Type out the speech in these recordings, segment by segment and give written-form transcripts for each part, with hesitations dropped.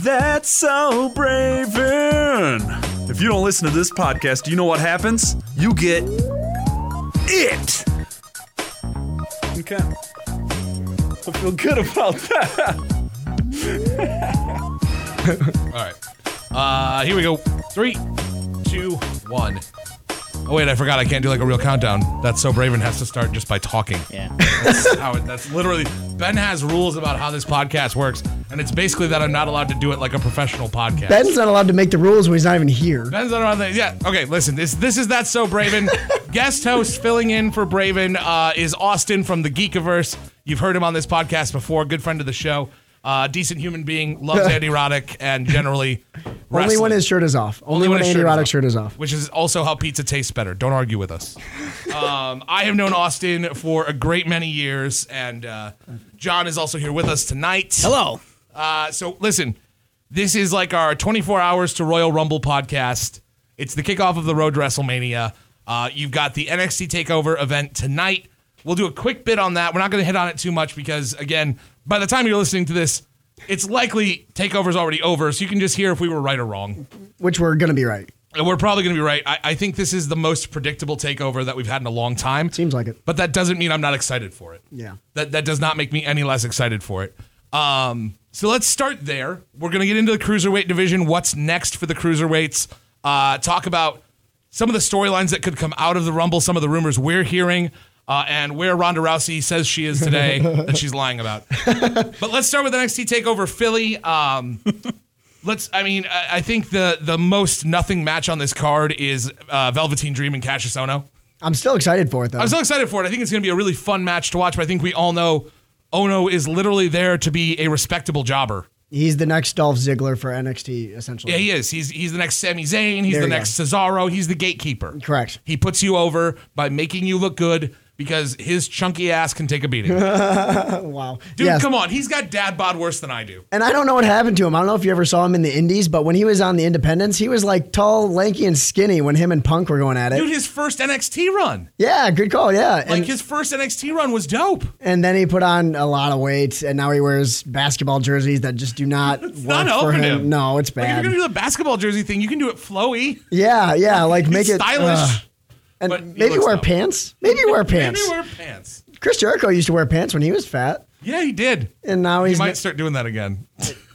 That's So Braven. If you don't listen to this podcast, do you know what happens? You get it. Okay. I feel good about that. All right. Here we go. 3, 2, 1. Oh, wait, I forgot I can't do like a real countdown. That's So Braven has to start just by talking. Yeah. That's literally, Ben has rules about how this podcast works, and it's basically that I'm not allowed to do it like a professional podcast. Ben's not allowed to make the rules when he's not even here. Ben's not allowed to, yeah, okay, listen, this is That's So Braven. Guest host filling in for Braven is Austin from the Geekiverse. You've heard him on this podcast before, good friend of the show. Decent human being, loves Andy Roddick, and generally wrestling. Only when his shirt is off. Only when Andy Roddick's shirt is off. Which is also how pizza tastes better. Don't argue with us. I have known Austin for a great many years, and John is also here with us tonight. Hello. So listen, this is like our 24 Hours to Royal Rumble podcast. It's the kickoff of the road to WrestleMania. You've got the NXT TakeOver event tonight. We'll do a quick bit on that. We're not going to hit on it too much because, again, by the time you're listening to this, it's likely TakeOver's already over, so you can just hear if we were right or wrong. Which we're going to be right. And we're probably going to be right. I think this is the most predictable TakeOver that we've had in a long time. Seems like it. But that doesn't mean I'm not excited for it. Yeah. That does not make me any less excited for it. So let's start there. We're going to get into the Cruiserweight division. What's next for the Cruiserweights? Talk about some of the storylines that could come out of the Rumble, some of the rumors we're hearing. And where Ronda Rousey says she is today that she's lying about. But let's start with NXT TakeOver Philly. I think the most nothing match on this card is Velveteen Dream and Cassius Ohno. I'm still excited for it, though. I'm so excited for it. I think it's going to be a really fun match to watch, but I think we all know Ohno is literally there to be a respectable jobber. He's the next Dolph Ziggler for NXT, essentially. Yeah, he is. He's the next Sami Zayn. He's the next Cesaro. He's the gatekeeper. Correct. He puts you over by making you look good, because his chunky ass can take a beating. Wow. Dude, Come on. He's got dad bod worse than I do. And I don't know what happened to him. I don't know if you ever saw him in the Indies, but when he was on the Independents, he was like tall, lanky, and skinny when him and Punk were going at it. Dude, his first NXT run. Yeah, good call, yeah. Like, his first NXT run was dope. And then he put on a lot of weight, and now he wears basketball jerseys that just do not work not for helping him. him. No, it's Like, if bad. you're going to do the basketball jersey thing, you can do it flowy. Yeah, like make it stylish. And But maybe wear pants. Maybe wear pants. Maybe wear pants. Chris Jericho used to wear pants when he was fat. Yeah, he did. And now He he's might start doing that again.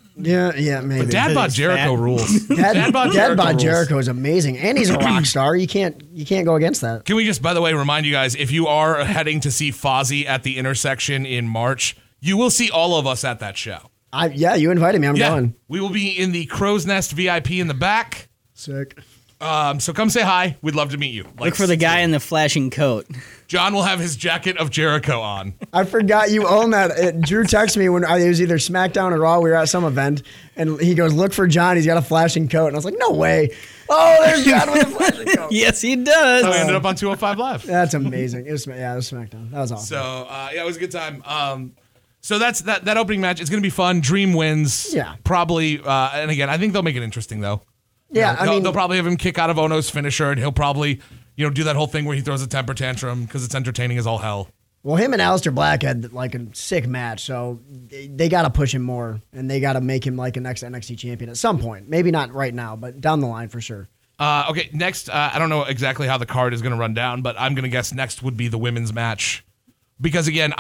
Yeah, maybe. But Dad Bod Jericho rules. Dad bod rules. Jericho is amazing, and he's a rock star. You can't go against that. Can we just, by the way, remind you guys, if you are heading to see Fozzy at the Intersection in March, you will see all of us at that show. You invited me. I'm going. We will be in the Crow's Nest VIP in the back. Sick. So come say hi. We'd love to meet you. Look for the guy in the flashing coat. John will have his jacket of Jericho on. I forgot you own that. Drew texted me when it was either SmackDown or Raw. We were at some event, and he goes, "Look for John. He's got a flashing coat." And I was like, "No way!" Oh, there's John with a flashing coat. Yes, he does. So we ended up on 205 Live. That's amazing. It was SmackDown. That was awesome. So it was a good time. So that's that opening match. It's gonna be fun. Dream wins. Yeah. Probably. And again, I think they'll make it interesting though. Yeah, They'll probably have him kick out of Ono's finisher, and he'll probably, do that whole thing where he throws a temper tantrum because it's entertaining as all hell. Well, him and Aleister Black had like a sick match, so they got to push him more, and they got to make him like a next NXT champion at some point. Maybe not right now, but down the line for sure. Okay, next, I don't know exactly how the card is going to run down, but I'm going to guess next would be the women's match. Because again,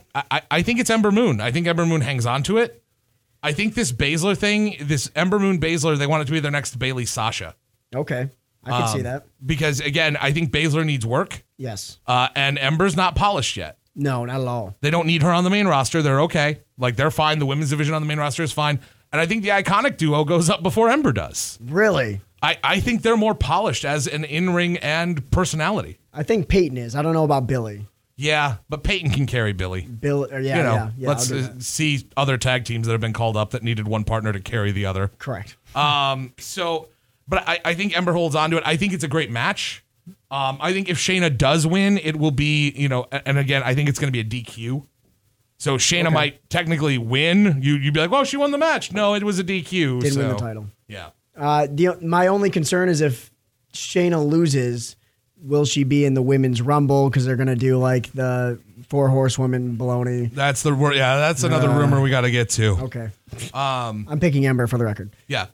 I think it's Ember Moon. I think Ember Moon hangs on to it. I think this Baszler thing, this Ember Moon Baszler, they want it to be their next Bayley Sasha. Okay, I can see that. Because again, I think Baszler needs work. Yes. And Ember's not polished yet. No, not at all. They don't need her on the main roster. They're okay. Like, they're fine. The women's division on the main roster is fine. And I think the Iconic duo goes up before Ember does. Really? I think they're more polished as an in-ring and personality. I think Peyton is. I don't know about Billy. Yeah, but Peyton can carry Billy. Yeah. Let's see other tag teams that have been called up that needed one partner to carry the other. Correct. But I think Ember holds on to it. I think it's a great match. I think if Shayna does win, it will be, and again, I think it's going to be a DQ. So Shayna might technically win. You'd be like, well, she won the match. No, it was a DQ. Didn't win the title. Yeah. My only concern is if Shayna loses, will she be in the women's rumble? Because they're going to do like the 4 horsewomen baloney. That's the word. Yeah, that's another rumor we got to get to. Okay. I'm picking Ember for the record. Yeah.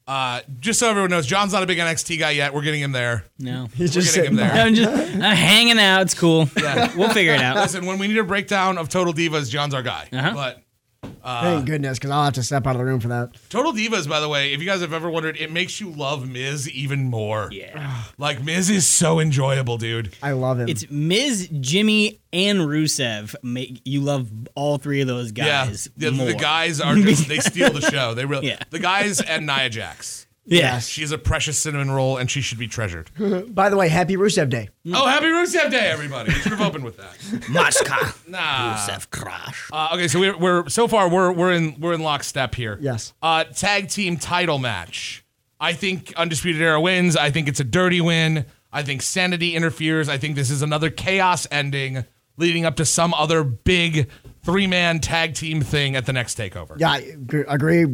Just so everyone knows, John's not a big NXT guy yet. We're getting him there. No. He's We're just getting him sitting there. I'm hanging out. It's cool. Yeah. We'll figure it out. Listen, when we need a breakdown of Total Divas, John's our guy. Uh-huh. But Thank goodness, because I'll have to step out of the room for that. Total Divas, by the way, if you guys have ever wondered, it makes you love Miz even more. Yeah. Like, Miz is so enjoyable, dude. I love him. It's Miz, Jimmy, and Rusev. You love all three of those guys. Yeah. more. The guys are just, they steal the show. They really, Yeah. The guys and Nia Jax. Yeah. She's a precious cinnamon roll, and she should be treasured. By the way, happy Rusev Day. Oh, happy Rusev Day, everybody! We should have opened with that. Machka. Nah. Rusev Crash. Okay, so we're so far we're in lockstep here. Yes. Tag team title match. I think Undisputed Era wins. I think it's a dirty win. I think Sanity interferes. I think this is another chaos ending leading up to some other big 3-man tag team thing at the next takeover. Yeah, I agree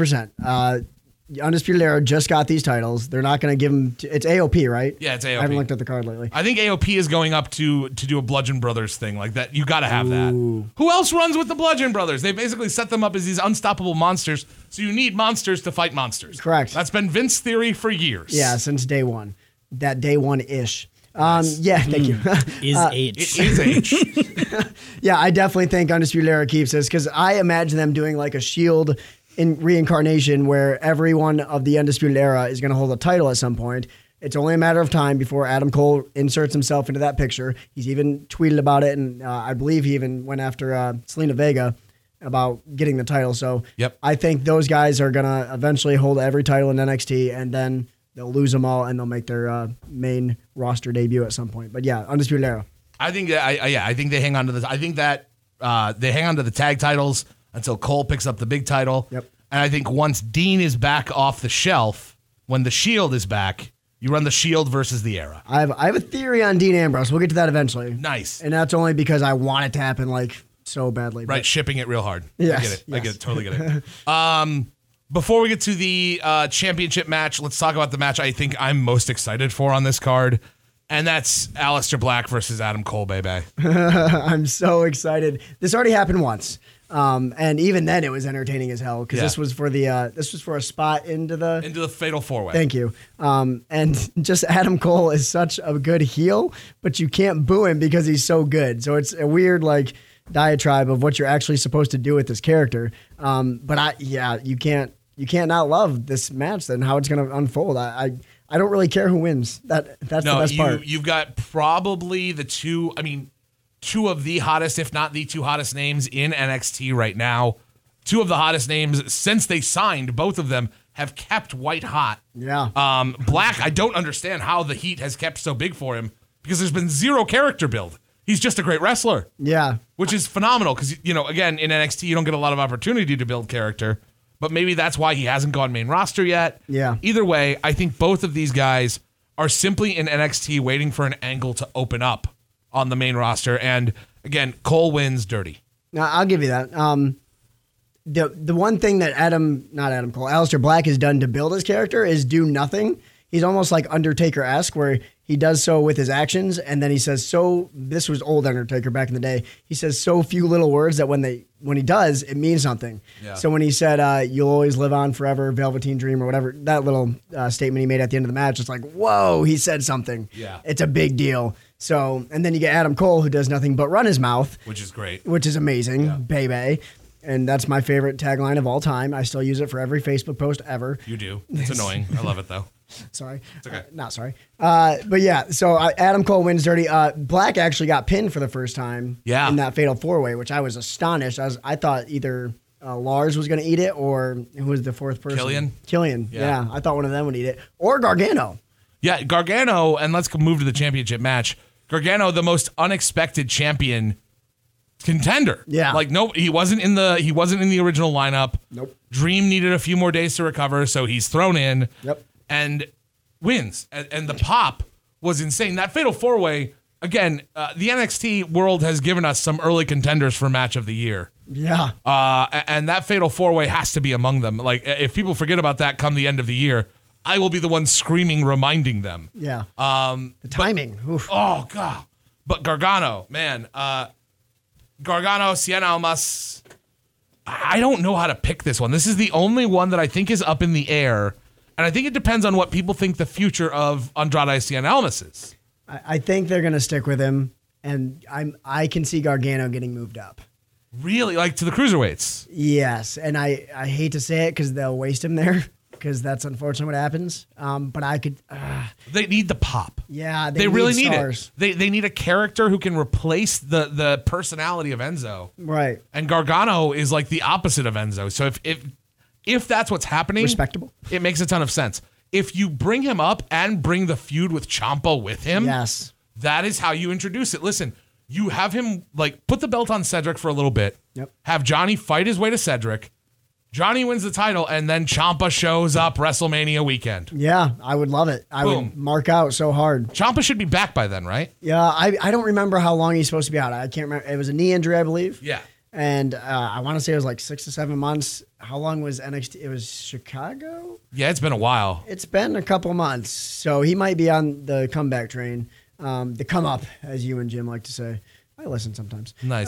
100%. Undisputed Era just got these titles. They're not going to give them. It's AOP, right? Yeah, it's I AOP. haven't looked at the card lately. I think AOP is going up to do a Bludgeon Brothers thing like that. You got to have that. Who else runs with the Bludgeon Brothers? They basically set them up as these unstoppable monsters. So you need monsters to fight monsters. Correct. That's been Vince theory for years. Yeah, since day one. That day one-ish. Yeah, thank you. Is H. It is H. Yeah, I definitely think Undisputed Era keeps this because I imagine them doing like a Shield in reincarnation where everyone of the Undisputed Era is going to hold a title at some point. It's only a matter of time before Adam Cole inserts himself into that picture. He's even tweeted about it, and I believe he even went after Selena Vega about getting the title. So Yep. I think those guys are going to eventually hold every title in NXT, and then they'll lose them all, and they'll make their main roster debut at some point. But yeah, Undisputed Era. I think that I think they hang on to this. I think that they hang on to the tag titles until Cole picks up the big title. Yep. And I think once Dean is back off the shelf, when the Shield is back, you run the Shield versus the Era. I have a theory on Dean Ambrose. We'll get to that eventually. Nice. And that's only because I want it to happen like so badly. Right, shipping it real hard. Yes, I get it. I yes. get it. Totally get it. Before we get to the championship match, let's talk about the match I think I'm most excited for on this card. And that's Aleister Black versus Adam Cole, baby. I'm so excited. This already happened once. And even then it was entertaining as hell because Yeah. this was for a spot into the Fatal 4-Way. Thank you. And just Adam Cole is such a good heel, but you can't boo him because he's so good. So it's a weird like diatribe of what you're actually supposed to do with this character. But you can't not love this match and how it's going to unfold. I don't really care who wins. That's the best part. You've got probably two of the hottest, if not the two hottest names in NXT right now. Two of the hottest names since they signed, both of them have kept white hot. Yeah. Black, I don't understand how the heat has kept so big for him because there's been zero character build. He's just a great wrestler, Yeah. which is phenomenal because, again, in NXT, you don't get a lot of opportunity to build character, but maybe that's why he hasn't gone main roster yet. Yeah. Either way, I think both of these guys are simply in NXT waiting for an angle to open up on the main roster. And again, Cole wins dirty. Now, I'll give you that. The one thing that Aleister Black has done to build his character is do nothing. He's almost like Undertaker-esque, where he does so with his actions, and then he says this was old Undertaker back in the day. He says so few little words that when he does, it means something. Yeah. So when he said, "You'll always live on forever," Velveteen Dream or whatever, that little statement he made at the end of the match, it's like, whoa, he said something. Yeah. It's a big deal. So, and then you get Adam Cole, who does nothing but run his mouth, Which is great. which is amazing, baby. And that's my favorite tagline of all time. I still use it for every Facebook post ever. You do. It's annoying. I love it, though. Sorry. It's okay. Not sorry. But yeah, so Adam Cole wins dirty. Black actually got pinned for the first time in that Fatal 4-Way, which I was astonished. I thought either Lars was going to eat it or who was the fourth person? Killian. Yeah. I thought one of them would eat it. Or Gargano. Yeah, Gargano, and let's move to the championship match. Gargano, the most unexpected champion contender. Yeah. Like he wasn't in the original lineup. Nope. Dream needed a few more days to recover, so he's thrown in. Yep. And wins. And the pop was insane. That Fatal 4-Way, again, the NXT world has given us some early contenders for match of the year. Yeah. And that Fatal 4-Way has to be among them. Like, if people forget about that come the end of the year, I will be the one screaming, reminding them. Yeah. The timing. Oof. Oh, God. But Gargano, man. Gargano, Cien Almas. I don't know how to pick this one. This is the only one that I think is up in the air, and I think it depends on what people think the future of Andrade Cien Almas is. I think they're going to stick with him, and I can see Gargano getting moved up. Really? Like to the cruiserweights? Yes, and I hate to say it because they'll waste him there because that's unfortunately what happens. But I could... They need the pop. Yeah, they really need stars. it. They need a character who can replace the personality of Enzo. Right. And Gargano is like the opposite of Enzo. So if that's what's happening, Respectable. It makes a ton of sense. If you bring him up and bring the feud with Ciampa with him, Yes. that is how you introduce it. Listen, you have him like put the belt on Cedric for a little bit. Yep. Have Johnny fight his way to Cedric. Johnny wins the title, and then Ciampa shows up WrestleMania weekend. Yeah, I would love it. I Boom. would mark out so hard. Ciampa should be back by then, right? Yeah, I don't remember how long he's supposed to be out. I can't remember. It was a knee injury, I believe. Yeah. And I want to say it was like 6 to 7 months. How long was NXT? It was Chicago? Yeah, it's been a while. It's been a couple months. So he might be on the comeback train. The come up, as you and Jim like to say. I listen sometimes. Nice.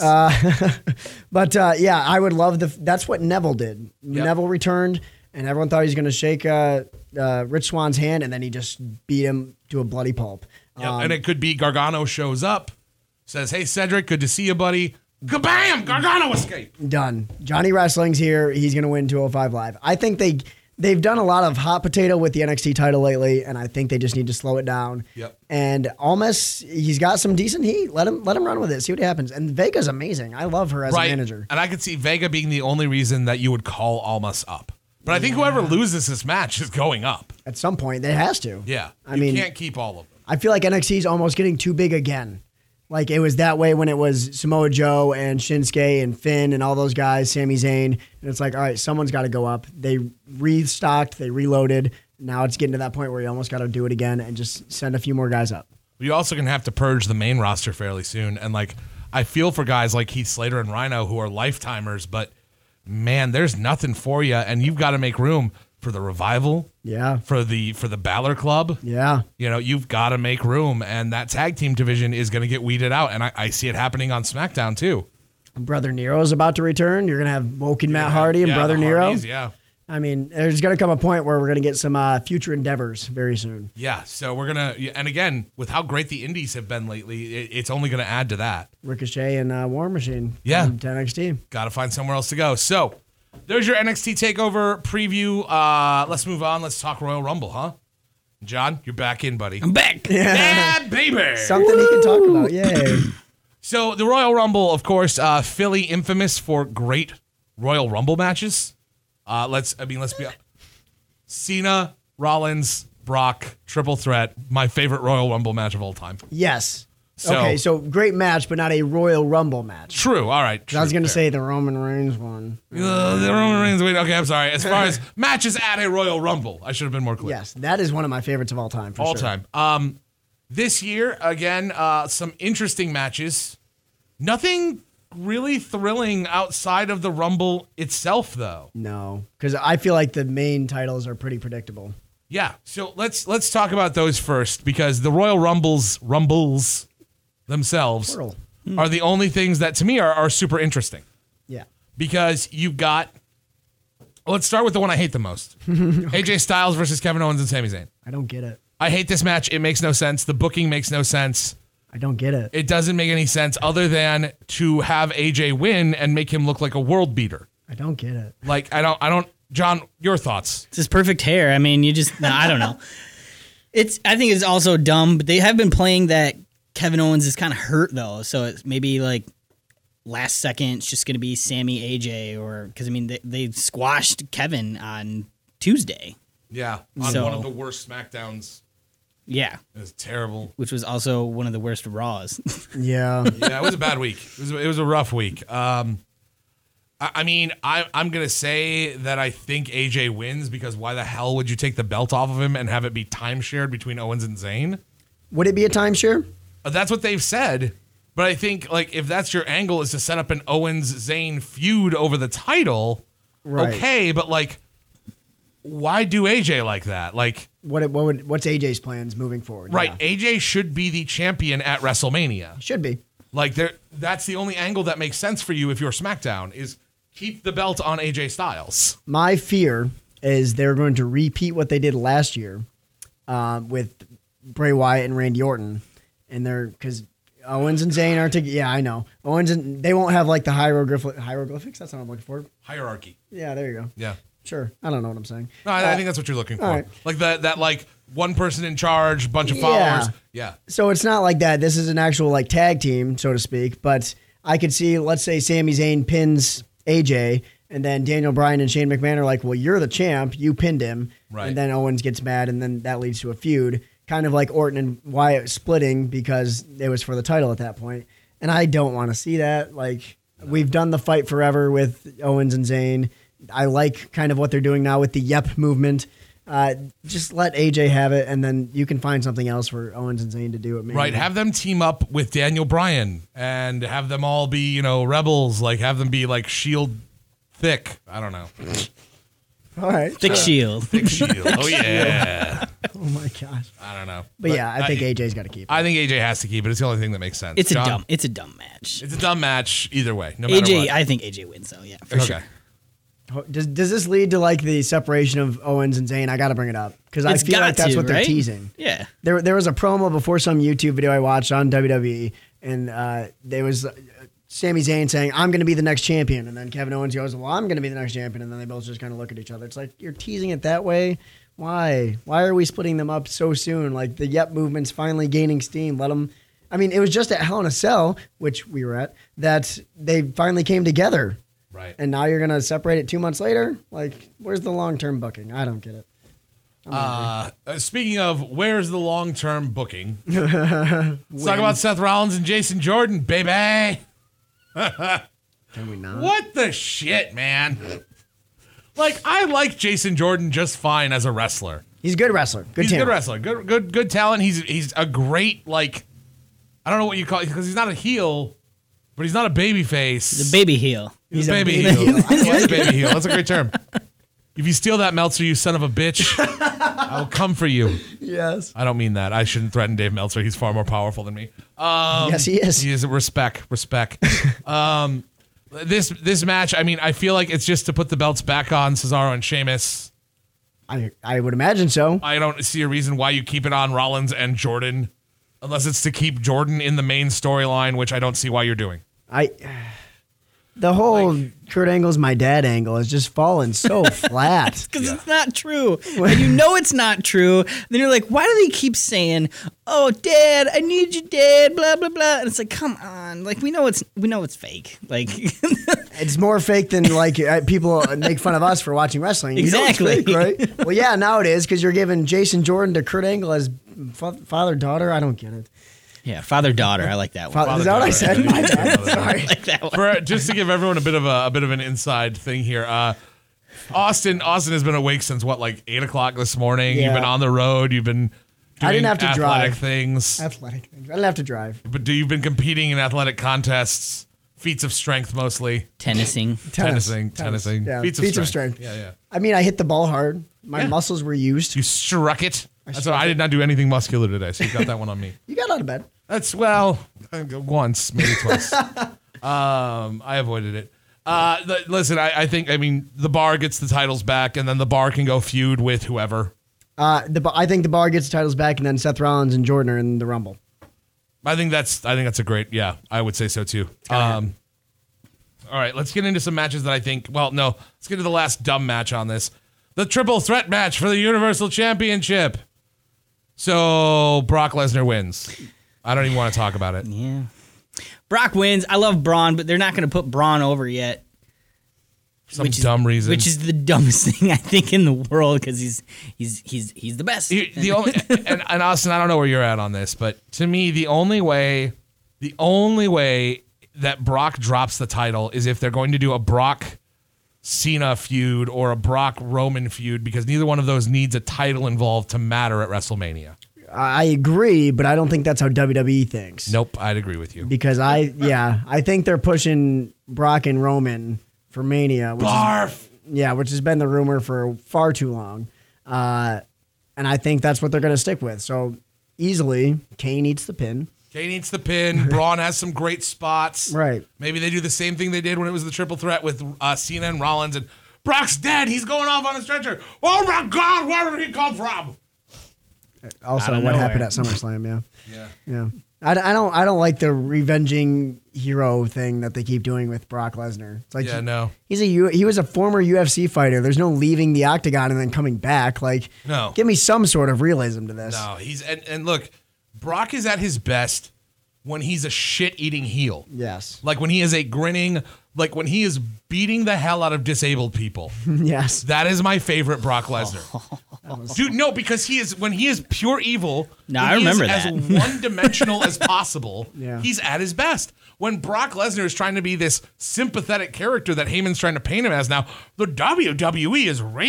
But yeah, I would love that's what Neville did. Yep. Neville returned, and everyone thought he was going to shake Rich Swann's hand, and then he just beat him to a bloody pulp. Yep. And it could be Gargano shows up, says, "Hey, Cedric, good to see you, buddy." Kabam! Gargano escape. Done. Johnny Wrestling's here. He's going to win 205 Live. I think they've done a lot of hot potato with the NXT title lately, and I think they just need to slow it down. Yep. And Almas, he's got some decent heat. Let him run with it. See what happens. And Vega's amazing. I love her as a manager. And I could see Vega being the only reason that you would call Almas up. But I think whoever loses this match is going up. At some point, it has to. Yeah. I you mean, can't keep all of them. I feel like NXT's almost getting too big again. Like it was that way when it was Samoa Joe and Shinsuke and Finn and all those guys, Sami Zayn. And it's like, all right, someone's got to go up. They restocked, they reloaded. Now it's getting to that point where you almost got to do it again and just send a few more guys up. You also going to have to purge the main roster fairly soon. And like, I feel for guys like Heath Slater and Rhino who are lifetimers, but man, there's nothing for you. And you've got to make room for the Revival. Yeah. For the Balor Club. Yeah. You know, you've got to make room, and that tag team division is going to get weeded out, and I see it happening on SmackDown too. Brother Nero's about to return. You're going to have Woken Matt Hardy and Brother the Nero. Hardys, yeah. I mean, there's going to come a point where we're going to get some future endeavors very soon. Yeah, so we're going to, and again, with how great the indies have been lately, it's only going to add to that. Ricochet and War Machine. Yeah. To NXT. Got to find somewhere else to go. So there's your NXT TakeOver preview. Let's move on. Let's talk Royal Rumble, huh? John, you're back in, buddy. I'm back. Yeah, baby. Something he can talk about. Yay. So the Royal Rumble, of course, Philly infamous for great Royal Rumble matches. Let's be Cena, Rollins, Brock, triple threat. My favorite Royal Rumble match of all time. Yes. So- Okay, so great match, but not a Royal Rumble match. True. All right. I was going to fair. say the Roman Reigns one. The Roman Reigns. Wait, okay, I'm sorry. As far as matches at a Royal Rumble, I should have been more clear. Yes, that is one of my favorites of all time. For All sure. time. This year, again, some interesting matches. Nothing really thrilling outside of the Rumble itself, though. No, because I feel like the main titles are pretty predictable. Yeah. So let's talk about those first, because the Royal Rumbles themselves Plural. are the only things that to me are super interesting. Yeah. Because you've got. Let's start with the one I hate the most: AJ Styles versus Kevin Owens and Sami Zayn. I don't get it. I hate this match. It makes no sense. The booking makes no sense. I don't get it. It doesn't make any sense other than to have AJ win and make him look like a world beater. I don't get it. Like I don't. John, your thoughts? It's his perfect hair. I mean, I don't know. I think it's also dumb, but they have been playing that Kevin Owens is kind of hurt though. So it's maybe like last second it's just going to be Sammy AJ, or because I mean they squashed Kevin on Tuesday. Yeah, on one of the worst SmackDowns. Yeah. It was terrible. Which was also one of the worst Raws. Yeah. Yeah, it was a bad week. It was a rough week. I mean, I'm going to say that I think AJ wins, because why the hell would you take the belt off of him and have it be time-shared between Owens and Zayn? Would it be a timeshare? That's what they've said. But I think, like, if that's your angle, is to set up an Owens-Zayn feud over the title, Right. okay, but, like, why do AJ like that? Like, What's AJ's plans moving forward? right, Yeah. AJ should be the champion at WrestleMania. Should be. Like, that's the only angle that makes sense for you if you're SmackDown, is keep the belt on AJ Styles. My fear is they're going to repeat what they did last year with Bray Wyatt and Randy Orton, and because Owens and Zayn aren't together. Yeah, I know. They won't have like the hieroglyphics. That's what I'm looking for. Hierarchy. Yeah, there you go. Yeah. Sure. I don't know what I'm saying. No, I think that's what you're looking for. right. Like that like one person in charge, bunch of followers. Yeah. So it's not like that. This is an actual like tag team, so to speak. But I could see, let's say Sami Zayn pins AJ, and then Daniel Bryan and Shane McMahon are like, well, you're the champ. You pinned him. Right. And then Owens gets mad, and then that leads to a feud. Kind of like Orton and Wyatt splitting because it was for the title at that point. And I don't want to see that. Like, we've done the fight forever with Owens and Zayn. I like kind of what they're doing now with the Yep movement. Just let AJ have it, and then you can find something else for Owens and Zayn to do it. Maybe. Right. Have them team up with Daniel Bryan and have them all be, rebels. Like, have them be like Shield thick. I don't know. All right. Thick Shield. Thick Shield. Oh, yeah. Oh, my gosh. I don't know. But yeah, I think AJ's got to keep it. I think AJ has to keep it. It's the only thing that makes sense. It's John? a dumb match. It's a dumb match either way. No matter AJ, what. I think AJ wins though. Yeah, for sure. Does this lead to like the separation of Owens and Zayn? I got to bring it up because I It's feel like got that's to, what they're right? teasing. Yeah. There was a promo before some YouTube video I watched on WWE, and there was Sami Zayn saying, "I'm going to be the next champion," and then Kevin Owens goes, "Well, I'm going to be the next champion," and then they both just kind of look at each other. It's like, you're teasing it that way. Why? Why are we splitting them up so soon? Like, the Yep movement's finally gaining steam. Let them. I mean, it was just at Hell in a Cell, which we were at, that they finally came together. Right. And now you're going to separate it 2 months later? Like, where's the long-term booking? I don't get it. Speaking of where's the long-term booking, let's talk about Seth Rollins and Jason Jordan, baby. Can we not? What the shit, man? Like, I like Jason Jordan just fine as a wrestler. He's a good wrestler. Good He's talent. a good wrestler. Good talent. He's a great, like, I don't know what you call it, because he's not a heel, but he's not a baby face. The baby heel. He's a baby heel. He's a baby heel. That's a great term. If you steal that, Meltzer, you son of a bitch, I will come for you. Yes. I don't mean that. I shouldn't threaten Dave Meltzer. He's far more powerful than me. Yes, he is. He is. Respect. This match, I mean, I feel like it's just to put the belts back on Cesaro and Sheamus. I would imagine so. I don't see a reason why you keep it on Rollins and Jordan, unless it's to keep Jordan in the main storyline, which I don't see why you're doing. The whole Kurt Angle's my dad angle is just falling so flat. Because it's not true. And you know it's not true. Then you're like, why do they keep saying, "Oh, Dad, I need you, Dad," blah blah blah. And it's like, come on. Like, we know it's fake. Like, It's more fake than like people make fun of us for watching wrestling. Exactly. You know it's fake, right? Well, yeah, now it is because you're giving Jason Jordan to Kurt Angle as father-daughter. I don't get it. yeah, father-daughter. I like that one. Is that what I said? My bad. Sorry. I like that one. Just to give everyone a bit of an inside thing here. Austin has been awake since what, like 8 o'clock this morning. Yeah. You've been on the road. You've been doing I didn't have to athletic drive. things. Athletic things. I didn't have to drive. But you've been competing in athletic contests, feats of strength mostly. Tennising. Tennising. Yeah, Feats of strength. Yeah. Yeah. I mean, I hit the ball hard. My muscles were used. You struck it. That's why I did not do anything muscular today, so you got that one on me. You got out of bed. That's once, maybe twice. I avoided it. Listen, I think the Bar gets the titles back, and then the Bar can go feud with whoever. I think the Bar gets the titles back, and then Seth Rollins and Jordan are in the Rumble. I think that's a great. Yeah, I would say so too. All right, let's get into some matches that I think. Well, no, let's get to the last dumb match on this. The triple threat match for the Universal Championship. So Brock Lesnar wins. I don't even want to talk about it. Yeah. Brock wins. I love Braun, but they're not going to put Braun over yet. Some dumb reason. Which is the dumbest thing I think in the world because he's the best. The only and Austin, I don't know where you're at on this, but to me, the only way that Brock drops the title is if they're going to do a Brock Cena feud or a Brock Roman feud, because neither one of those needs a title involved to matter at WrestleMania. I agree, but I don't think that's how WWE thinks. Nope, I'd agree with you. Because I think they're pushing Brock and Roman for Mania. Which has been the rumor for far too long. And I think that's what they're going to stick with. So easily, Kane eats the pin. Kane eats the pin. Braun has some great spots. Right. Maybe they do the same thing they did when it was the triple threat with Cena and Rollins. And Brock's dead. He's going off on a stretcher. Oh, my God. Where did he come from? Also, Out of what nowhere. happened at SummerSlam? Yeah. Yeah. I don't like the revenging hero thing that they keep doing with Brock Lesnar. It's like Yeah, no. he was a former UFC fighter. There's no leaving the octagon and then coming back. Like, No. give me some sort of realism to this. No, he's and look, Brock is at his best when he's a shit-eating heel. Yes. Like when he is a grinning, like when he is beating the hell out of disabled people. Yes. That is my favorite Brock Lesnar. Dude, no, because when he is pure evil, No, when I he is remember as that. one-dimensional as possible, Yeah. he's at his best. When Brock Lesnar is trying to be this sympathetic character that Heyman's trying to paint him as now, the WWE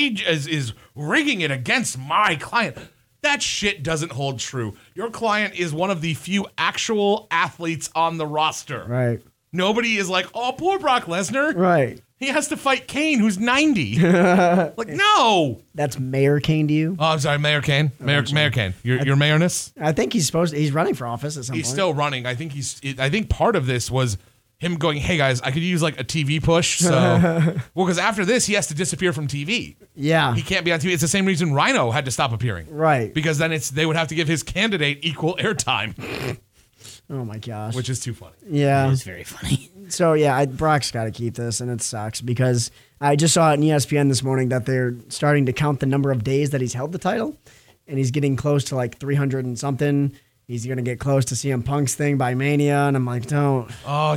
is rigging it against my client. That shit doesn't hold true. Your client is one of the few actual athletes on the roster. Right. Nobody is like, oh, poor Brock Lesnar. Right. He has to fight Kane, who's 90. Like, no. That's Mayor Kane to you? Oh, I'm sorry, Mayor Kane. Mayor Kane. Your mayorness? I think he's running for office at some He's point. still running. I think part of this was him going, hey guys, I could use like a TV push. So, well, because after this, he has to disappear from TV. Yeah. He can't be on TV. It's the same reason Rhino had to stop appearing. Right. Because then they would have to give his candidate equal airtime, Oh my gosh. which is too funny. Yeah. It's very funny. So yeah, Brock's got to keep this, and it sucks because I just saw it in ESPN this morning that they're starting to count the number of days that he's held the title, and he's getting close to like 300 and something. He's gonna get close to CM Punk's thing by Mania, and I'm like, don't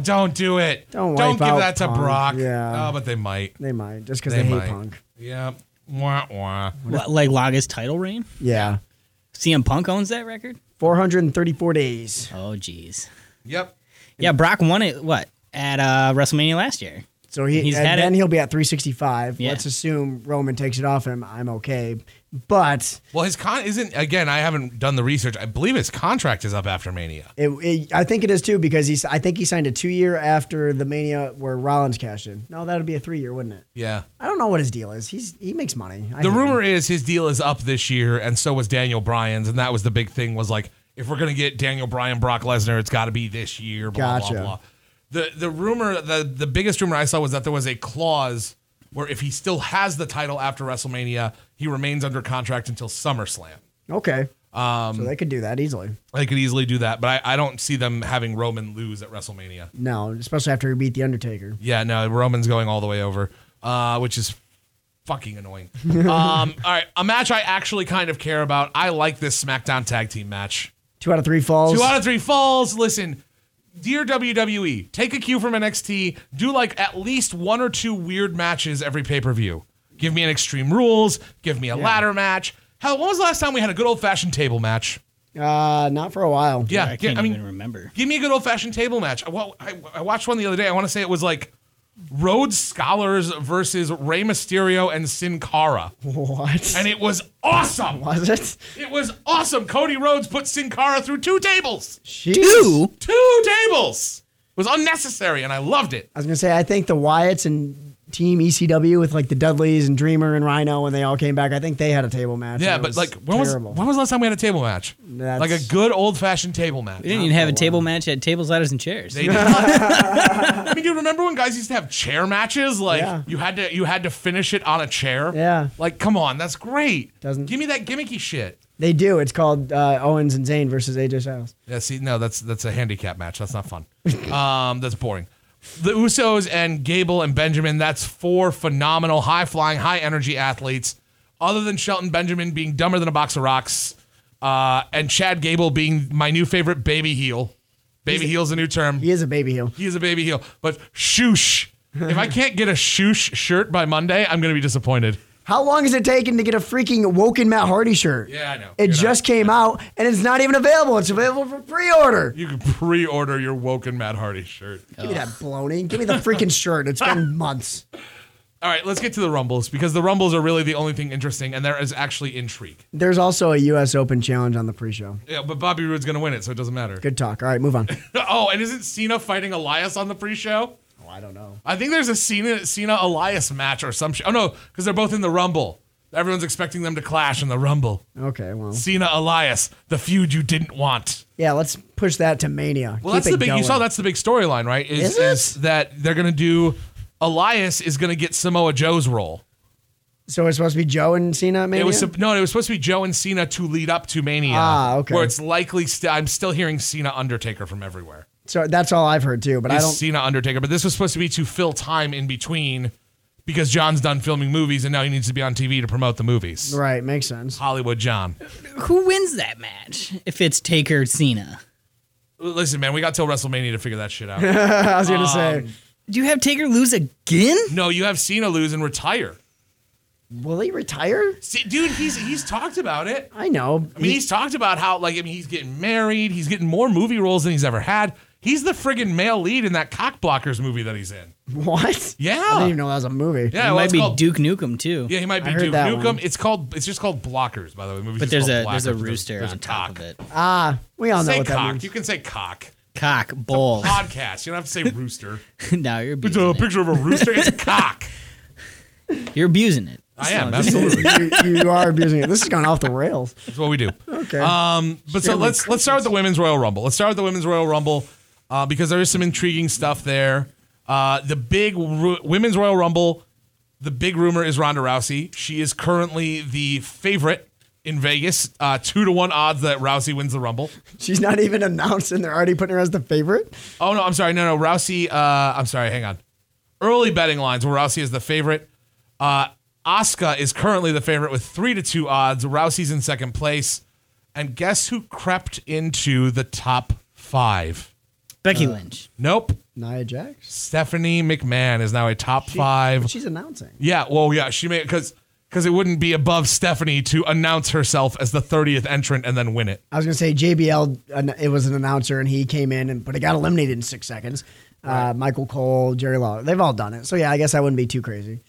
do it. Don't wipe give out that to Punk. Brock. Yeah. Oh, but they might. they might just because they hate might. Punk. Yeah. Wah, wah. What, like longest title reign? Yeah, CM Punk owns that record? 434 days. Oh, geez. Yep. Yeah, Brock won it, at WrestleMania last year. So He's had then it. he'll be at 365. Yeah. Let's assume Roman takes it off him. I'm okay, but Well, his isn't, again, I haven't done the research. I believe his contract is up after Mania. I think it is too because I think he signed a 2-year after the Mania where Rollins cashed in. No, that would be a 3-year, wouldn't it? Yeah. I don't know what his deal is. He makes money. The rumor is his deal is up this year, and so was Daniel Bryan's, and that was the big thing was like, if we're going to get Daniel Bryan, Brock Lesnar, it's got to be this year, blah, Gotcha. blah, blah. The rumor, the biggest rumor I saw was that there was a clause where if he still has the title after WrestleMania, he remains under contract until SummerSlam. Okay. So they could do that easily. They could easily do that, but I don't see them having Roman lose at WrestleMania. No, especially after he beat The Undertaker. Yeah, no, Roman's going all the way over, which is fucking annoying. All right, a match I actually kind of care about. I like this SmackDown Tag Team match. 2 out of 3 falls. 2 out of 3 falls. Listen, dear WWE, take a cue from NXT. Do like at least 1 or 2 weird matches every pay-per-view. Give me an Extreme Rules. Give me a ladder match. Hell, when was the last time we had a good old-fashioned table match? Not for a while. Yeah, I can't even remember. Give me a good old-fashioned table match. I watched one the other day. I want to say it was like Rhodes Scholars versus Rey Mysterio and Sin Cara. What? And it was awesome. Was it? It was awesome. Cody Rhodes put Sin Cara through 2 tables. Jeez. 2? 2 tables. It was unnecessary, and I loved it. I was gonna say I think the Wyatts and Team ECW with like the Dudleys and Dreamer and Rhino when they all came back. I think they had a table match. Yeah, and it but was like when was terrible. the last time we had a table match? That's- Like a good old-fashioned table match. We didn't even have a table match at tables, ladders, and chairs. They did not. I mean, do you remember when guys used to have chair matches? Like Yeah. you had to finish it on a chair. Yeah. Like, come on, that's great. Doesn't- Give me that gimmicky shit. They do. It's called Owens and Zayn versus AJ Styles. Yeah, see, no, that's a handicap match. That's not fun. That's boring. The Usos and Gable and Benjamin, that's 4 phenomenal, high-flying, high-energy athletes. Other than Shelton Benjamin being dumber than a box of rocks, and Chad Gable being my new favorite baby heel. Baby heel's a new term. He is a baby heel. He is a baby heel. But shoosh. If I can't get a shoosh shirt by Monday, I'm going to be disappointed. How long has it taken to get a freaking Woken Matt Hardy shirt? Yeah, I know. It You're just came out, and it's not even available. It's available for pre-order. You can pre-order your Woken Matt Hardy shirt. Give me that baloney. Give me the freaking shirt. It's been months. All right, let's get to the Rumbles, because the Rumbles are really the only thing interesting, and there is actually intrigue. There's also a U.S. Open challenge on the pre-show. Yeah, but Bobby Roode's going to win it, so it doesn't matter. Good talk. All right, move on. Oh, and isn't Cena fighting Elias on the pre-show? Oh, I don't know. I think there's a Cena Elias match or some shit. Oh, no, because they're both in the Rumble. Everyone's expecting them to clash in the Rumble. Okay, well. Cena, Elias, the feud you didn't want. Yeah, let's push that to Mania. Well, Keep that's the it big. going. You saw that's the big storyline, right? Is that they're gonna do? Elias is gonna get Samoa Joe's role. So it's supposed to be Joe and Cena at Mania? It was supposed to be Joe and Cena to lead up to Mania. Okay. Where it's likely. I'm still hearing Cena Undertaker from everywhere. So that's all I've heard too, but I don't. Cena Undertaker, but this was supposed to be to fill time in between because John's done filming movies and now he needs to be on TV to promote the movies. Right, makes sense. Hollywood John. Who wins that match if it's Taker Cena? Listen, man, we got till WrestleMania to figure that shit out. I was gonna say, Do you have Taker lose again? No, you have Cena lose and retire. will he retire? See, dude, he's talked about it. I know. I mean, he's talked about how, he's getting married. He's getting more movie roles than he's ever had. He's the friggin' male lead in that Cockblockers movie that he's in. What? Yeah. I didn't even know that was a movie. Yeah, It well, might it's be called, Duke Nukem too. Yeah, he might be I heard Duke that Nukem. one. It's just called Blockers, by the way. The movie's But just there's called a Blockers. rooster There's on a top cock. of it. We all know Say what that cock. means. You can say cock. Cock bull. Podcast. You don't have to say rooster. Now you're It's abusing a it. picture of a rooster. It's a cock. You're abusing it. I am, So- absolutely. you are abusing it. This has gone off the rails. That's what we do. Okay. But so let's start with the Women's Royal Rumble. Let's start with the Women's Royal Rumble because there is some intriguing stuff there. The big Women's Royal Rumble, the big rumor is Ronda Rousey. She is currently the favorite in Vegas, 2-1 odds that Rousey wins the Rumble. She's not even announced, and they're already putting her as the favorite. Oh no, I'm sorry, no, Rousey. I'm sorry, hang on. Early betting lines where Rousey is the favorite. Asuka is currently the favorite with 3-2 odds. Rousey's in second place, and guess who crept into the top 5? Becky Lynch. Nope. Nia Jax. Stephanie McMahon is now a top 5. But she's announcing. Yeah, well, yeah, she made because it wouldn't be above Stephanie to announce herself as the 30th entrant and then win it. I was gonna say JBL. It was an announcer, and he came in, but it got eliminated in 6 seconds. Michael Cole, Jerry Lawler, they've all done it. So yeah, I guess I wouldn't be too crazy.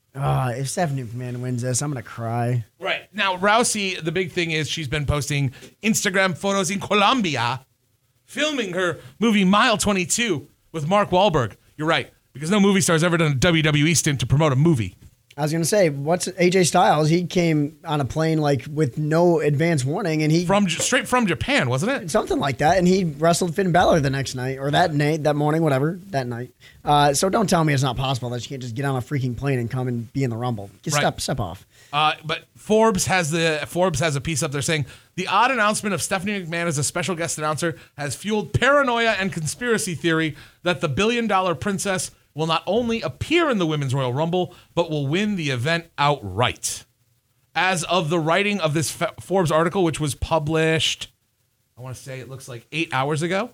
If Stephanie McMahon wins this, I'm gonna cry. Right. Now, Rousey, the big thing is she's been posting Instagram photos in Colombia, filming her movie Mile 22 with Mark Wahlberg. You're right, because no movie star's ever done a WWE stint to promote a movie. I was gonna say, what's AJ Styles? He came on a plane with no advance warning, and he Straight from Japan, wasn't it? something like that, and he wrestled Finn Balor the next night or that night, that morning, whatever, that night. So don't tell me it's not possible that she can't just get on a freaking plane and come and be in the Rumble. Just Right. step off. But Forbes has a piece up there saying the odd announcement of Stephanie McMahon as a special guest announcer has fueled paranoia and conspiracy theory that the $1 billion princess will not only appear in the Women's Royal Rumble, but will win the event outright. As of the writing of this Forbes article, which was published, I want to say it looks like 8 hours ago.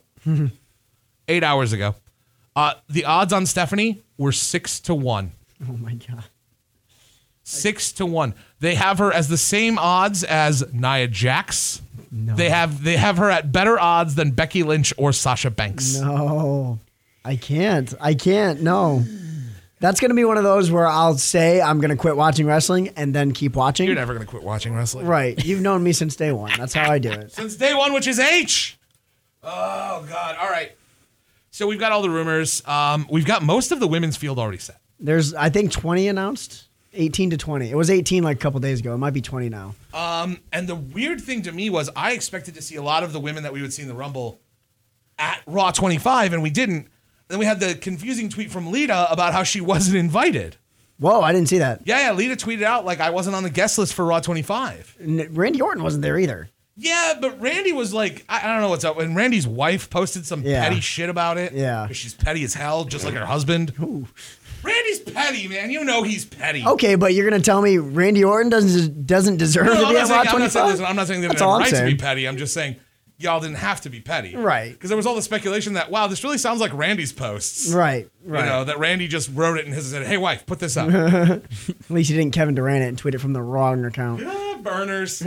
8 hours ago. The odds on Stephanie were 6-1. Oh my god. 6-1. They have her as the same odds as Nia Jax. No. They have her at better odds than Becky Lynch or Sasha Banks. No, I can't. No. That's going to be one of those where I'll say I'm going to quit watching wrestling and then keep watching. You're never going to quit watching wrestling. Right. You've known me since day one. That's how I do it. Since day one, which is H. Oh, God. All right. So we've got all the rumors. We've got most of the women's field already set. There's, I think, 20 announced. 18 to 20. It was 18 like a couple days ago. It might be 20 now. And the weird thing to me was I expected to see a lot of the women that we would see in the Rumble at Raw 25, and we didn't. Then we had the confusing tweet from Lita about how she wasn't invited. Whoa, I didn't see that. Yeah, Lita tweeted out like I wasn't on the guest list for Raw 25. Randy Orton wasn't there either. Yeah, but Randy was like, I don't know what's up. And Randy's wife posted some Yeah. petty shit about it. Yeah. 'Cause she's petty as hell, just like her husband. Ooh. Randy's petty, man. You know he's petty. Okay, but you're going to tell me Randy Orton doesn't deserve No, to I'm be not at saying, Raw I'm not saying 25? this. I'm not saying they That's didn't all have I'm right to be saying. petty. I'm just saying y'all didn't have to be petty. Right. Because there was all the speculation that, wow, this really sounds like Randy's posts. Right. You know, that Randy just wrote it and said, hey, wife, put this up. At least he didn't Kevin Durant it and tweet it from the wrong account. Burners.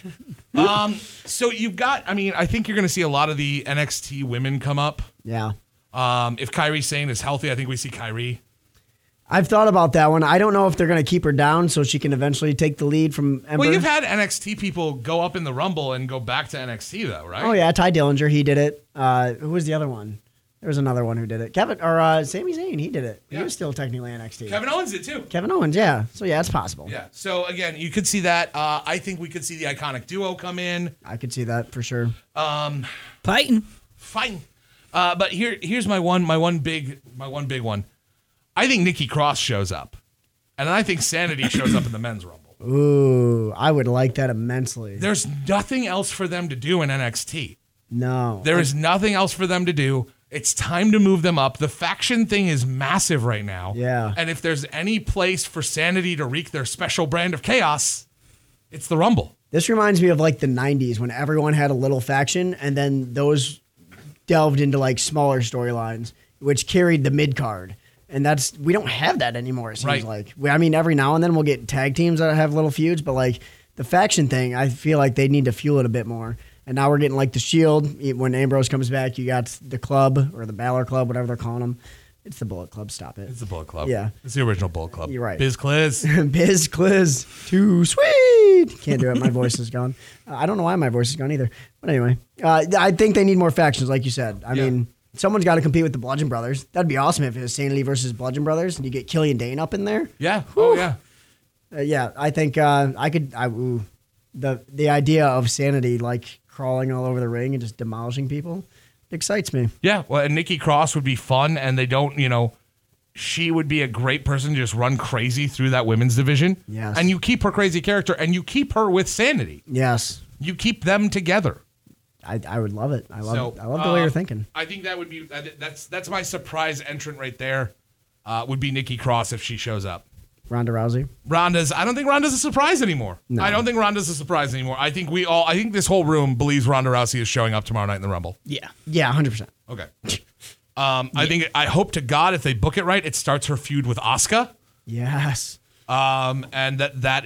So you've got, I think you're going to see a lot of the NXT women come up. Yeah. If Kairi Sane is healthy, I think we see Kairi. I've thought about that one. I don't know if they're going to keep her down so she can eventually take the lead from Ember. Well, you've had NXT people go up in the Rumble and go back to NXT, though, right? Oh, yeah. Ty Dillinger, he did it. Who was the other one? There was another one who did it. Kevin or Sami Zayn, he did it. Yeah. He was still technically NXT. Kevin Owens did too. Kevin Owens, yeah. So yeah, it's possible. Yeah. So again, you could see that. I think we could see the Iconic Duo come in. I could see that for sure. Fighting. Fine. But here's my one big one. I think Nikki Cross shows up, and I think Sanity shows up in the men's rumble. Ooh, I would like that immensely. There's nothing else for them to do in NXT. No. There is nothing else for them to do. It's time to move them up. The faction thing is massive right now. Yeah. And if there's any place for Sanity to wreak their special brand of chaos, it's the Rumble. This reminds me of like the 90s when everyone had a little faction and then those delved into like smaller storylines, which carried the mid card. And we don't have that anymore, it seems Right. like. I mean, every now and then we'll get tag teams that have little feuds, but like the faction thing, I feel like they need to fuel it a bit more. And now we're getting like the Shield. When Ambrose comes back, you got the Club or the Balor Club, whatever they're calling them. It's the Bullet Club. Stop it. It's the Bullet Club. Yeah. It's the original Bullet Club. You're right. Biz Cliz. Biz Cliz. Too sweet. Can't do it. My voice is gone. I don't know why my voice is gone either. But anyway, I think they need more factions, like you said. I mean, someone's got to compete with the Bludgeon Brothers. That'd be awesome if it was Sanity versus Bludgeon Brothers and you get Killian Dane up in there. Yeah. Oh, yeah. Yeah, I think the idea of Sanity like crawling all over the ring and just demolishing people excites me. Yeah. Well, and Nikki Cross would be fun, and they don't, she would be a great person to just run crazy through that women's division. Yes. And you keep her crazy character, and you keep her with Sanity. Yes, You keep them together. I would love it. I love So, the way you're thinking. I think that would be that's my surprise entrant right there. Would be Nikki Cross if she shows up. Ronda Rousey. I don't think Ronda's a surprise anymore. No. I don't think Ronda's a surprise anymore. I think this whole room believes Ronda Rousey is showing up tomorrow night in the Rumble. Yeah. Yeah, 100%. Okay. I hope to God if they book it right, it starts her feud with Asuka. Yes. And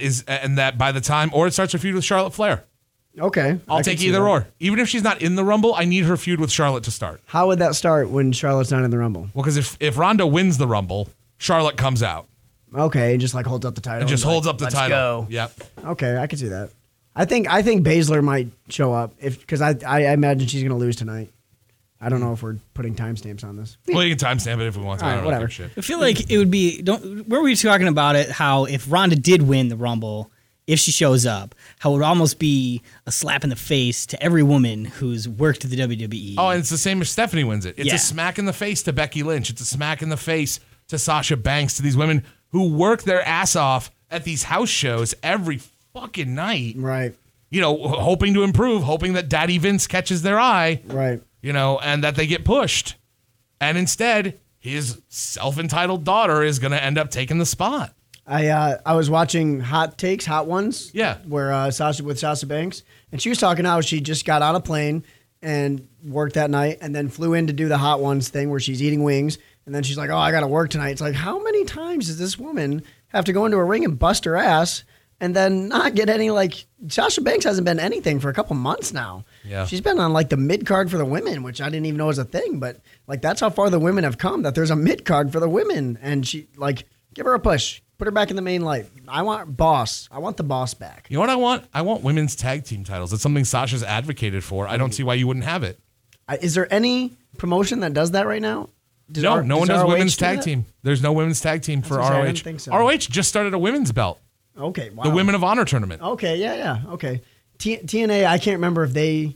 that by the time, or it starts her feud with Charlotte Flair. Okay. I'll I can take see either that. or. Even if she's not in the Rumble, I need her feud with Charlotte to start. How would that start when Charlotte's not in the Rumble? Well, because if Ronda wins the Rumble, Charlotte comes out Okay, and just like holds up the title. and just like, holds up the "Let's title. go." Yep. Okay, I can see that. I think Baszler might show up because I imagine she's going to lose tonight. I don't know if we're putting timestamps on this. Well, you can timestamp it if we want to. All I right, don't whatever. give a shit. I feel like it would be. Were we talking about it? How if Ronda did win the Rumble, if she shows up, how it would almost be a slap in the face to every woman who's worked at the WWE. Oh, and it's the same if Stephanie wins it. It's Yeah. a smack in the face to Becky Lynch. It's a smack in the face to Sasha Banks, to these women who work their ass off at these house shows every fucking night. Right, Hoping to improve, hoping that Daddy Vince catches their eye, right. and that they get pushed. And instead, his self-entitled daughter is going to end up taking the spot. I was watching Hot Takes, Hot Ones. Yeah. Where Sasha Banks, and she was talking how she just got on a plane and worked that night, and then flew in to do the Hot Ones thing where she's eating wings, and then she's like, "Oh, I got to work tonight." It's like, how many times does this woman have to go into a ring and bust her ass and then not get any like? Sasha Banks hasn't been anything for a couple months now. Yeah. She's been on like the mid card for the women, which I didn't even know was a thing, but like that's how far the women have come. That there's a mid card for the women, and she like give her a push. Put her back in the main light. I want the boss back. You know what I want? I want women's tag team titles. It's something Sasha's advocated for. I don't see why you wouldn't have it. Is there any promotion that does that right now? No one does ROH women's do tag that? team. There's no women's tag team for what I'm saying, I ROH. didn't think so. ROH just started a women's belt, Okay, wow. the Women of Honor tournament. Okay, yeah, okay. TNA, I can't remember if they.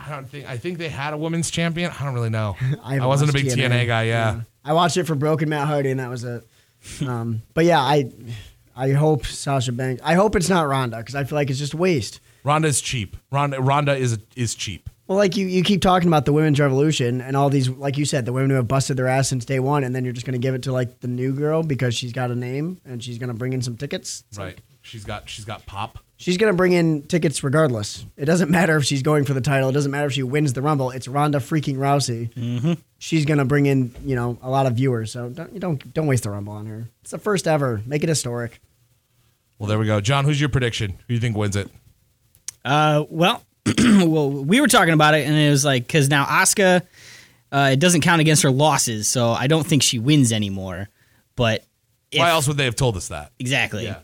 I think they had a women's champion. I don't really know. I I wasn't a watched big TNA guy. Yeah. I watched it for Broken Matt Hardy, and that was it. But yeah, I hope Sasha Banks. I hope it's not Ronda because I feel like it's just waste. Ronda is cheap. Ronda is cheap. Well, like you keep talking about the women's revolution and all these, like you said, the women who have busted their ass since day one, and then you're just going to give it to like the new girl because she's got a name and she's going to bring in some tickets. It's Right. like, She's got pop. she's going to bring in tickets regardless. It doesn't matter if she's going for the title. It doesn't matter if she wins the Rumble. It's Ronda freaking Rousey. Mm-hmm. She's going to bring in a lot of viewers. So don't waste the Rumble on her. It's the first ever. Make it historic. Well, there we go. John, who's your prediction? Who do you think wins it? Well, we were talking about it, and it was like because now Asuka, it doesn't count against her losses, so I don't think she wins anymore. But Why else would they have told us that? exactly? Yeah.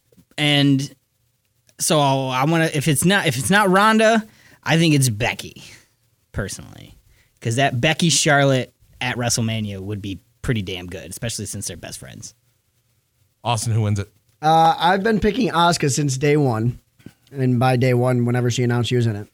And so I want to. If it's not Ronda, I think it's Becky, personally, because that Becky Charlotte at WrestleMania would be pretty damn good, especially since they're best friends. Austin, who wins it? I've been picking Asuka since day one, and by day one, whenever she announced she was in it.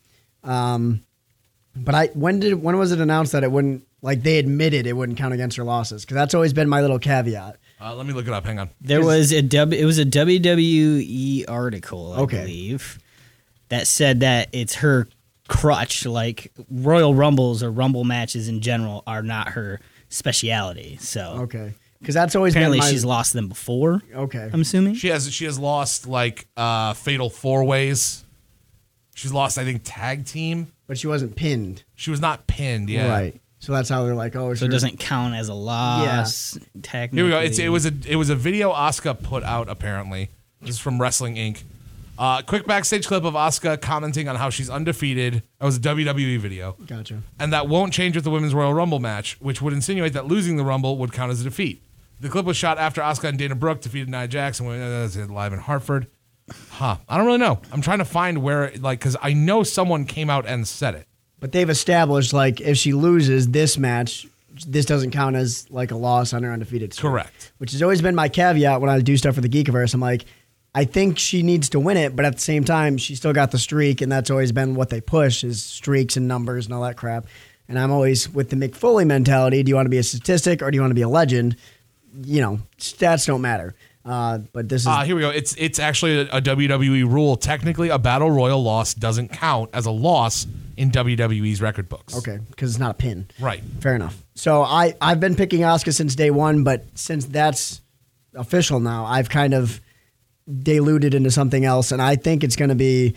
But when was it announced that it wouldn't, like they admitted it wouldn't count against her losses? Because that's always been my little caveat. Let me look it up. Hang on. It was a WWE article, I believe, that said that it's her crutch. Like Royal Rumbles or Rumble matches in general are not her speciality. So Okay. Because that's always apparently been she's lost them before. Okay. I'm assuming. She has lost like fatal 4-ways. She's lost, I think, tag team. But she wasn't pinned. She was not pinned. Yeah. Right. So that's how they're like, oh, So it doesn't count as a loss. Technically. Here we go. It was a video Asuka put out. Apparently, this is from Wrestling Inc. Quick backstage clip of Asuka commenting on how she's undefeated. That was a WWE video. Gotcha. And that won't change with the Women's Royal Rumble match, which would insinuate that losing the Rumble would count as a defeat. The clip was shot after Asuka and Dana Brooke defeated Nia Jax and went live in Hartford. I don't really know. I'm trying to find where, like, because I know someone came out and said it. But they've established, like, if she loses this match, this doesn't count as, like, a loss on her undefeated streak. Correct. Which has always been my caveat when I do stuff for the Geekiverse. I'm like, I think she needs to win it, but at the same time, she still got the streak, and that's always been what they push is streaks and numbers and all that crap. And I'm always with the Mick Foley mentality. Do you want to be a statistic or do you want to be a legend? You know, stats don't matter. But this is here we go. It's actually a WWE rule. Technically, a Battle Royal loss doesn't count as a loss in WWE's record books. okay because it's not a pin. Right. Fair enough. So I've been picking Asuka since day one, but since that's official now, I've kind of diluted into something else, and I think it's going to be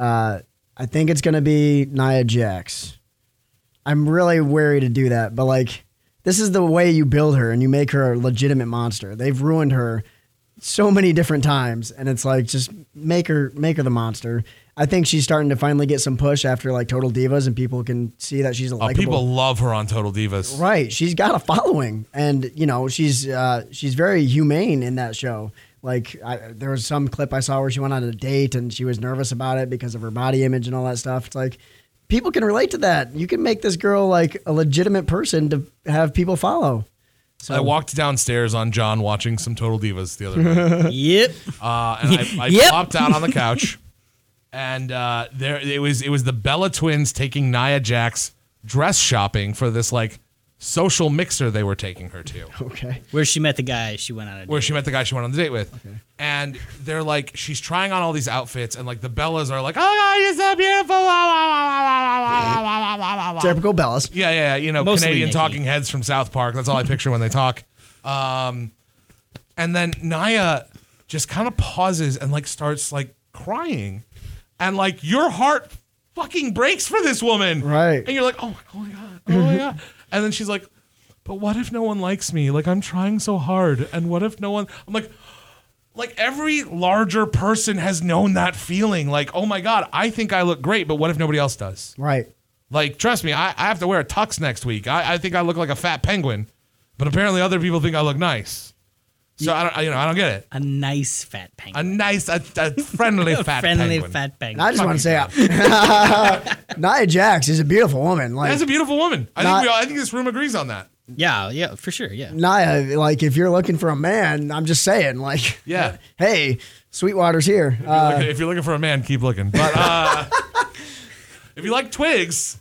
Nia Jax. I'm really wary to do that, but like this is the way you build her and you make her a legitimate monster. They've ruined her so many different times, and it's like just make her the monster. I think she's starting to finally get some push after like Total Divas, and people can see that she's a likable. People love her on Total Divas. Right, she's got a following, and you know she's very humane in that show. Like there was some clip I saw where she went on a date and she was nervous about it because of her body image and all that stuff. It's like people can relate to that. You can make this girl like a legitimate person to have people follow. So I walked downstairs on John watching some Total Divas the other night. Yep. And I plopped out on the couch, and there it was the Bella Twins taking Nia Jax dress shopping for this like social mixer they were taking her to. Okay. Where she met the guy she went on a date. Where she met the guy she went on the date with. Okay. And they're like, she's trying on all these outfits, and like the Bellas are like, oh God, you're so beautiful. Typical Bellas. Yeah, you know, Mostly Canadian Nikki. talking heads from South Park. That's all I picture when they talk. And then Nia just kind of pauses and like starts like crying, and like your heart fucking breaks for this woman, Right. And you're like, oh my God, oh my God. And then she's like, but what if no one likes me? Like I'm trying so hard, and what if no one? I'm like every larger person has known that feeling. Like, oh my God, I think I look great, but what if nobody else does? Right. Like, trust me, I have to wear a tux next week. I think I look like a fat penguin, but apparently other people think I look nice. So I don't get it. A nice fat penguin. A friendly fat friendly penguin. fat penguin. And I just want to say, Nia Jax is a beautiful woman. Like That's a beautiful woman. I think this room agrees on that. Yeah, for sure. Yeah. Nia, like if you're looking for a man, I'm just saying, like, Yeah. hey, Sweetwater's here. If you're looking for a man, keep looking. But if you like twigs,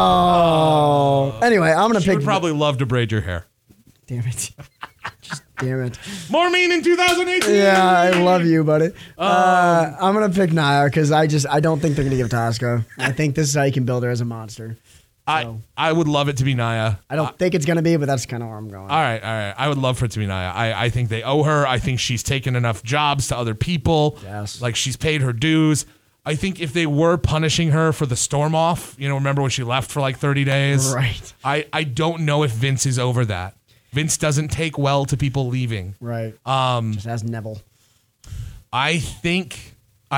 Anyway, I'm gonna you pick. would probably love to braid your hair. Damn it. Just damn it. More mean in 2018. Yeah, I love you, buddy. I'm gonna pick Nia because I don't think they're gonna give it to Asuka. I think this is how you can build her as a monster. I would love it to be Nia. I don't think it's gonna be, but that's kind of where I'm going. All right. I would love for it to be Nia. I think they owe her. I think she's taken enough jobs to other people. Yes. Like she's paid her dues. I think if they were punishing her for the storm off, remember when she left for like 30 days? Right. I don't know if Vince is over that. Vince doesn't take well to people leaving. Right. Just as Neville. I think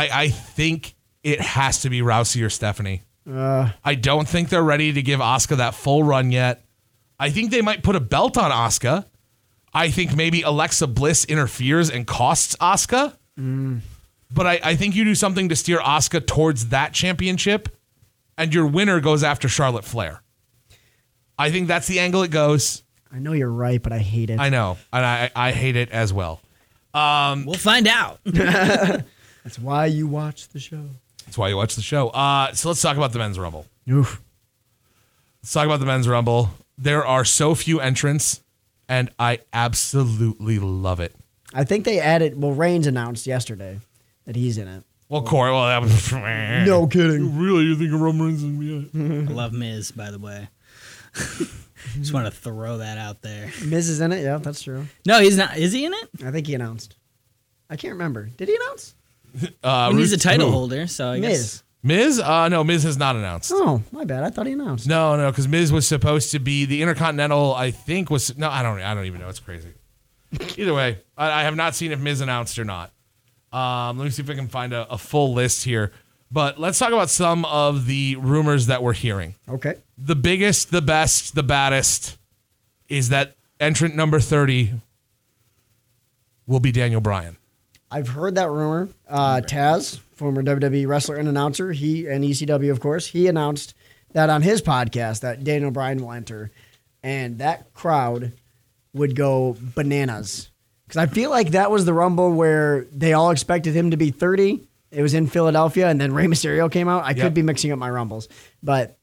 it has to be Rousey or Stephanie. I don't think they're ready to give Asuka that full run yet. I think they might put a belt on Asuka. I think maybe Alexa Bliss interferes and costs Asuka. But I think you do something to steer Asuka towards that championship, and your winner goes after Charlotte Flair. I think that's the angle it goes. I know you're right, but I hate it. I know, and I hate it as well. We'll find out. That's why you watch the show. That's why you watch the show. So let's talk about the Men's Rumble. Oof. Let's talk about the Men's Rumble. There are so few entrants, and I absolutely love it. I think they added. Well, Reigns announced yesterday that he's in it. Well, Corey, that was No kidding. Really, you think Roman Reigns is gonna be in it? I love Miz, by the way. Just want to throw that out there. Miz is in it. Yeah, that's true. No, he's not. Is he in it? I think he announced. I can't remember. Did he announce? I mean, he's a title holder, so I guess. Miz. Miz? No, Miz has not announced. Oh, my bad. I thought he announced. No, because Miz was supposed to be the Intercontinental. I think was no. I don't even know. It's crazy. Either way, I have not seen if Miz announced or not. Let me see if I can find a full list here. But let's talk about some of the rumors that we're hearing. Okay. The biggest, the best, the baddest is that entrant number 30 will be Daniel Bryan. I've heard that rumor. Taz, former WWE wrestler and announcer, he and ECW, of course, he announced that on his podcast that Daniel Bryan will enter, and that crowd would go bananas. Because I feel like that was the Rumble where they all expected him to be 30. It was in Philadelphia, and then Rey Mysterio came out. I could be mixing up my Rumbles, but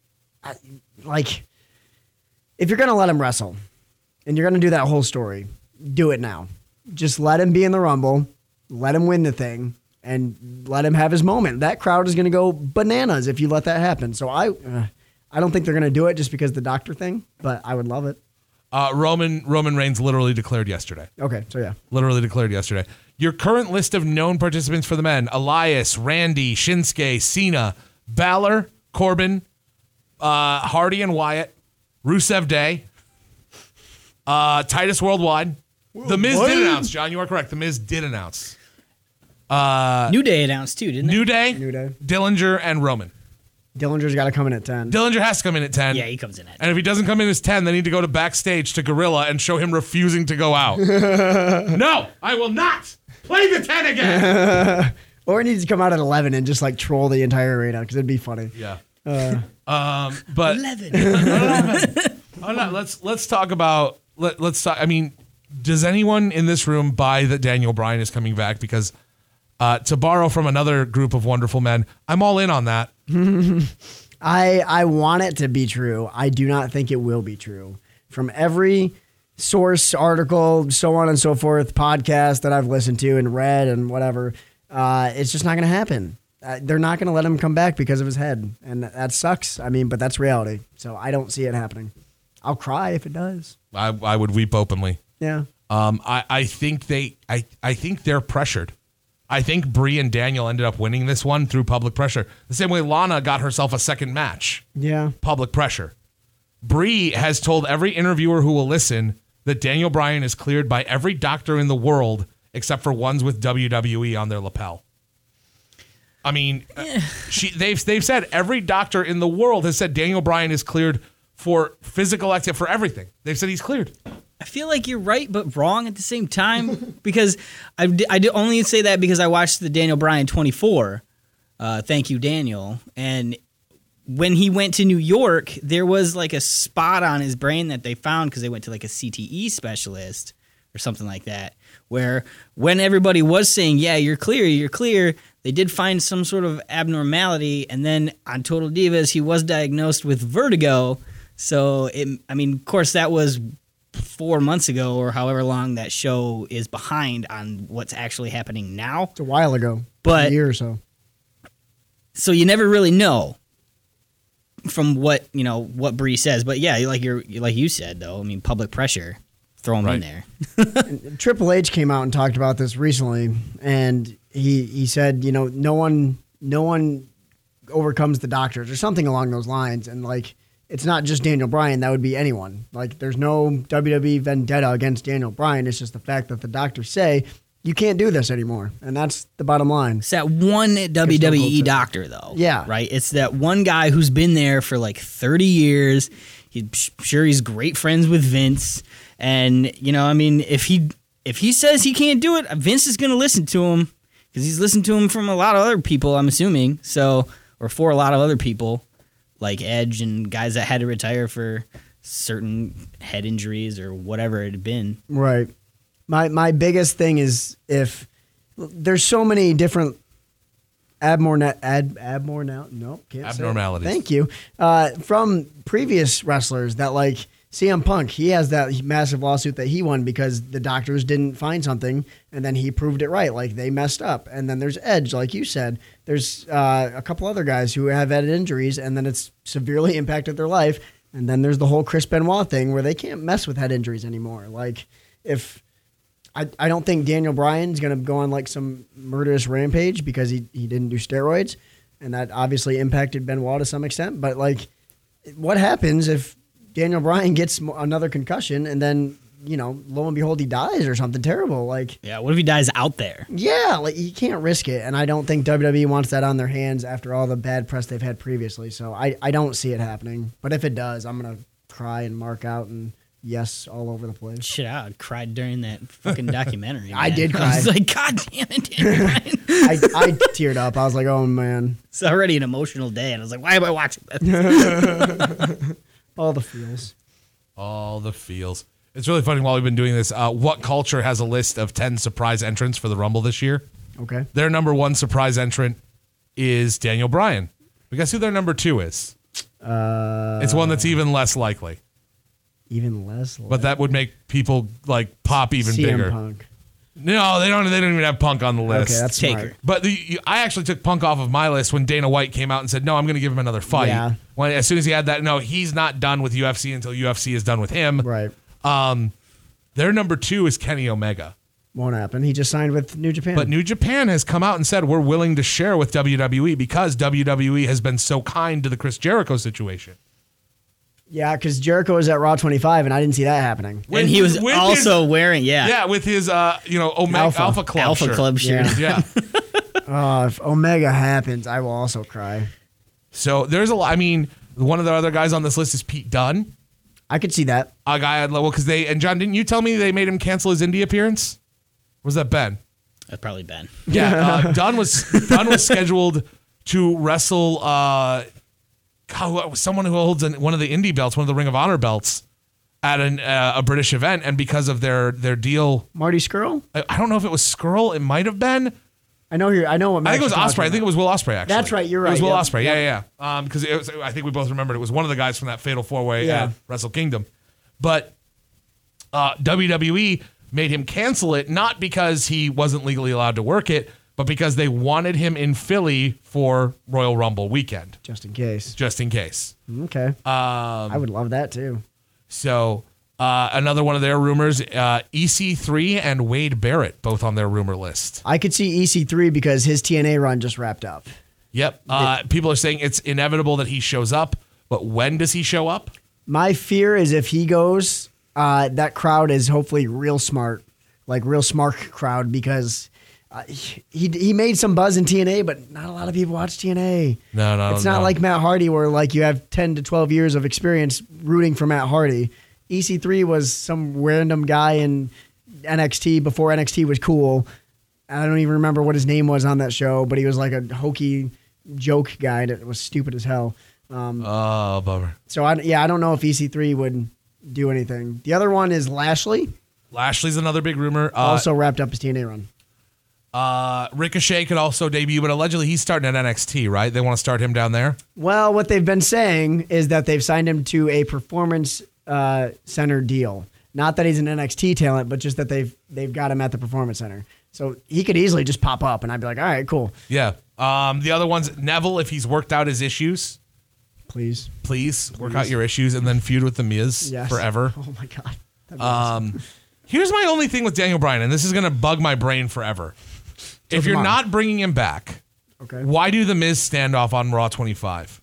if you're gonna let him wrestle, and you're gonna do that whole story, do it now. Just let him be in the Rumble. Let him win the thing and let him have his moment. That crowd is going to go bananas if you let that happen. So I don't think they're going to do it just because of the doctor thing, but I would love it. Roman Reigns literally declared yesterday. Okay, so yeah. Literally declared yesterday. Your current list of known participants for the men: Elias, Randy, Shinsuke, Cena, Balor, Corbin, Hardy and Wyatt, Rusev Day, Titus Worldwide. The Miz did announce, John. You are correct. The Miz did announce. New Day announced too, didn't they? New Day, Dillinger, and Roman. Dillinger's got to come in at 10. Dillinger has to come in at 10. Yeah, he comes in at 10. And if he doesn't come in as 10, they need to go to backstage to Gorilla and show him refusing to go out. No, I will not play the 10 again. Or he needs to come out at 11 and just like troll the entire arena because it'd be funny. Yeah. But 11. Let's talk about let's talk. I mean, does anyone in this room buy that Daniel Bryan is coming back? Because to borrow from another group of wonderful men, I'm all in on that. I want it to be true. I do not think it will be true. From every source, article, so on and so forth, podcast that I've listened to and read and whatever, it's just not going to happen. They're not going to let him come back because of his head, and that sucks. I mean, but that's reality. So I don't see it happening. I'll cry if it does. I would weep openly. Yeah. I think they're pressured. I think Brie and Daniel ended up winning this one through public pressure. The same way Lana got herself a second match. Yeah. Public pressure. Brie has told every interviewer who will listen that Daniel Bryan is cleared by every doctor in the world except for ones with WWE on their lapel. I mean, they've said every doctor in the world has said Daniel Bryan is cleared for physical activity, for everything. They've said he's cleared. I feel like you're right, but wrong at the same time because I only say that because I watched the Daniel Bryan 24. Thank you, Daniel. And when he went to New York, there was like a spot on his brain that they found because they went to like a CTE specialist or something like that, where when everybody was saying, yeah, you're clear, they did find some sort of abnormality. And then on Total Divas, he was diagnosed with vertigo. So, of course, that was 4 months ago or however long that show is behind on what's actually happening now. It's a while ago, but a year or so. So you never really know from what Brie says. But yeah, like you said though, I mean, public pressure, throw him in there. Triple H came out and talked about this recently, and he said, no one overcomes the doctors or something along those lines, and like. It's not just Daniel Bryan. That would be anyone. Like, there's no WWE vendetta against Daniel Bryan. It's just the fact that the doctors say, you can't do this anymore. And that's the bottom line. It's that one WWE doctor, though. Yeah. Right? It's that one guy who's been there for like 30 years. He's great friends with Vince. And, if he says he can't do it, Vince is going to listen to him because he's listened to him from a lot of other people, I'm assuming. So, or for a lot of other people. Like Edge and guys that had to retire for certain head injuries or whatever it had been. Right. My biggest thing is if there's so many different abnormalities. Thank you. From previous wrestlers that like CM Punk, he has that massive lawsuit that he won because the doctors didn't find something and then he proved it right. Like they messed up. And then there's Edge, like you said. There's a couple other guys who have had injuries and then it's severely impacted their life. And then there's the whole Chris Benoit thing where they can't mess with head injuries anymore. Like if I don't think Daniel Bryan's going to go on like some murderous rampage because he didn't do steroids. And that obviously impacted Benoit to some extent. But like what happens if Daniel Bryan gets another concussion and then, you know, lo and behold, he dies or something terrible. Like, yeah, what if he dies out there? Yeah, like you can't risk it. And I don't think WWE wants that on their hands after all the bad press they've had previously. So I don't see it happening. But if it does, I'm going to cry and mark out and yes all over the place. Shit, I cried during that fucking documentary. I did cry. I was like, God damn it, Daniel Bryan. I teared up. I was like, oh, man. It's already an emotional day. And I was like, why am I watching this? All the feels. All the feels. It's really funny while we've been doing this. What Culture has a list of 10 surprise entrants for the Rumble this year. Okay. Their number one surprise entrant is Daniel Bryan. But guess who their number two is? It's one that's even less likely. Even less likely. But that would make people like pop even CM bigger. Punk. No, they don't even have Punk on the list. Okay, that's Taker. smart. But I actually took Punk off of my list when Dana White came out and said, no, I'm going to give him another fight. Yeah. As soon as he had that, no, he's not done with UFC until UFC is done with him. Right. Their number two is Kenny Omega. Won't happen. He just signed with New Japan. But New Japan has come out and said, we're willing to share with WWE because WWE has been so kind to the Chris Jericho situation. Yeah, because Jericho was at Raw 25, and I didn't see that happening. And he was also wearing, with his, Omega Alpha Club shirt. Club shirt. Yeah. If Omega happens, I will also cry. So there's a lot. I mean, one of the other guys on this list is Pete Dunne. I could see that. A guy at level because and John, didn't you tell me they made him cancel his indie appearance? Or was that Ben? That's probably Ben. Yeah, Dunne was scheduled to wrestle someone who holds one of the indie belts, one of the Ring of Honor belts, at a British event, and because of their deal, Marty Scurll? I don't know if it was Skrull. It might have been. I know what I think it was Ospreay. Ospreay. I think it was Will Ospreay. Actually, That's right. You're right. It was Will Yep. Ospreay. Yeah. Because I think we both remembered it was one of the guys from that Fatal 4-Way at Wrestle Kingdom, but WWE made him cancel it not because he wasn't legally allowed to work it, but because they wanted him in Philly for Royal Rumble weekend. Just in case. Okay. I would love that too. So another one of their rumors, EC3 and Wade Barrett, both on their rumor list. I could see EC3 because his TNA run just wrapped up. Yep. People are saying it's inevitable that he shows up, but when does he show up? My fear is if he goes, that crowd is hopefully real smart, like real smart crowd because he made some buzz in TNA, but not a lot of people watch TNA. No. It's not like Matt Hardy where like you have 10 to 12 years of experience rooting for Matt Hardy. EC3 was some random guy in NXT before NXT was cool. I don't even remember what his name was on that show, but he was like a hokey joke guy that was stupid as hell. Bummer. So I don't know if EC3 would do anything. The other one is Lashley. Lashley's another big rumor. Also wrapped up his TNA run. Ricochet could also debut, but allegedly he's starting at NXT, right? They want to start him down there? Well, what they've been saying is that they've signed him to a performance center deal. Not that he's an NXT talent, but just that they've got him at the performance center. So he could easily just pop up, and I'd be like, all right, cool. Yeah. The other one's Neville, if he's worked out his issues. Please Work out your issues and then feud with The Miz forever. Oh, my God. That'd be awesome. Here's my only thing with Daniel Bryan, and this is going to bug my brain forever. If you're not bringing him back, why do The Miz standoff on Raw 25?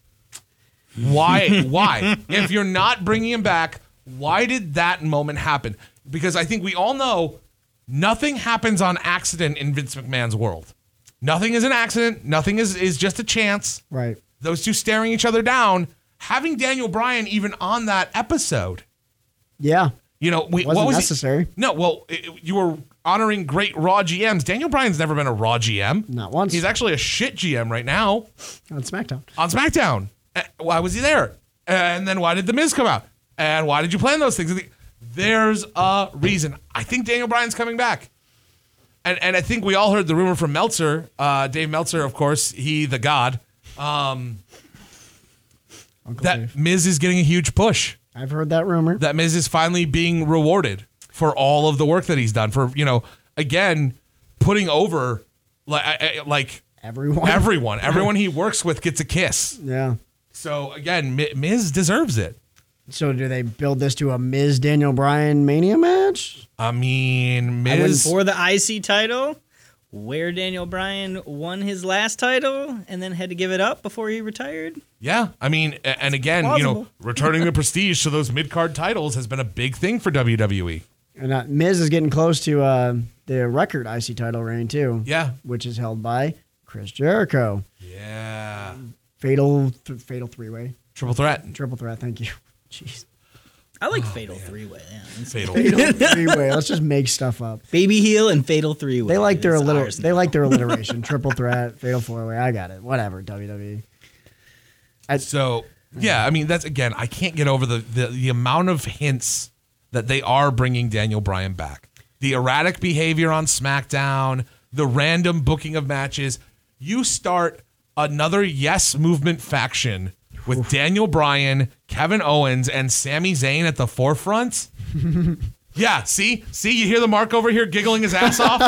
Why? If you're not bringing him back, why did that moment happen? Because I think we all know nothing happens on accident in Vince McMahon's world. Nothing is an accident. Nothing is just a chance. Right. Those two staring each other down. Having Daniel Bryan even on that episode. Yeah. What was necessary. No, well, you were honoring great Raw GMs. Daniel Bryan's never been a Raw GM. Not once. He's actually a shit GM right now. On SmackDown. Why was he there? And then why did The Miz come out? And why did you plan those things? There's a reason. I think Daniel Bryan's coming back. And I think we all heard the rumor from Meltzer, Dave Meltzer, of course, the God, that Miz is getting a huge push. I've heard that rumor. That Miz is finally being rewarded for all of the work that he's done. For, again, putting over like everyone. Everyone he works with gets a kiss. Yeah. So, again, Miz deserves it. So do they build this to a Miz Daniel Bryan Mania match? I mean, I went Miz. for the IC title, where Daniel Bryan won his last title and then had to give it up before he retired. Yeah, I mean, and again, Plausible. returning the prestige to those mid-card titles has been a big thing for WWE. And Miz is getting close to the record IC title reign too. Yeah. Which is held by Chris Jericho. Yeah. Fatal three-way. Triple threat. Triple threat, thank you. Jeez. I like Fatal Three-Way. Yeah. Fatal. Fatal three-way. Let's just make stuff up. Baby Heel and Fatal Three-Way. They like their It's alliteration. Triple threat, fatal four-way. I got it. Whatever, WWE. So, yeah, I mean, that's, again, I can't get over the amount of hints that they are bringing Daniel Bryan back. The erratic behavior on SmackDown, the random booking of matches. You start another Yes Movement faction with Daniel Bryan, Kevin Owens, and Sami Zayn at the forefront. Yeah, see, you hear the Mark over here giggling his ass off?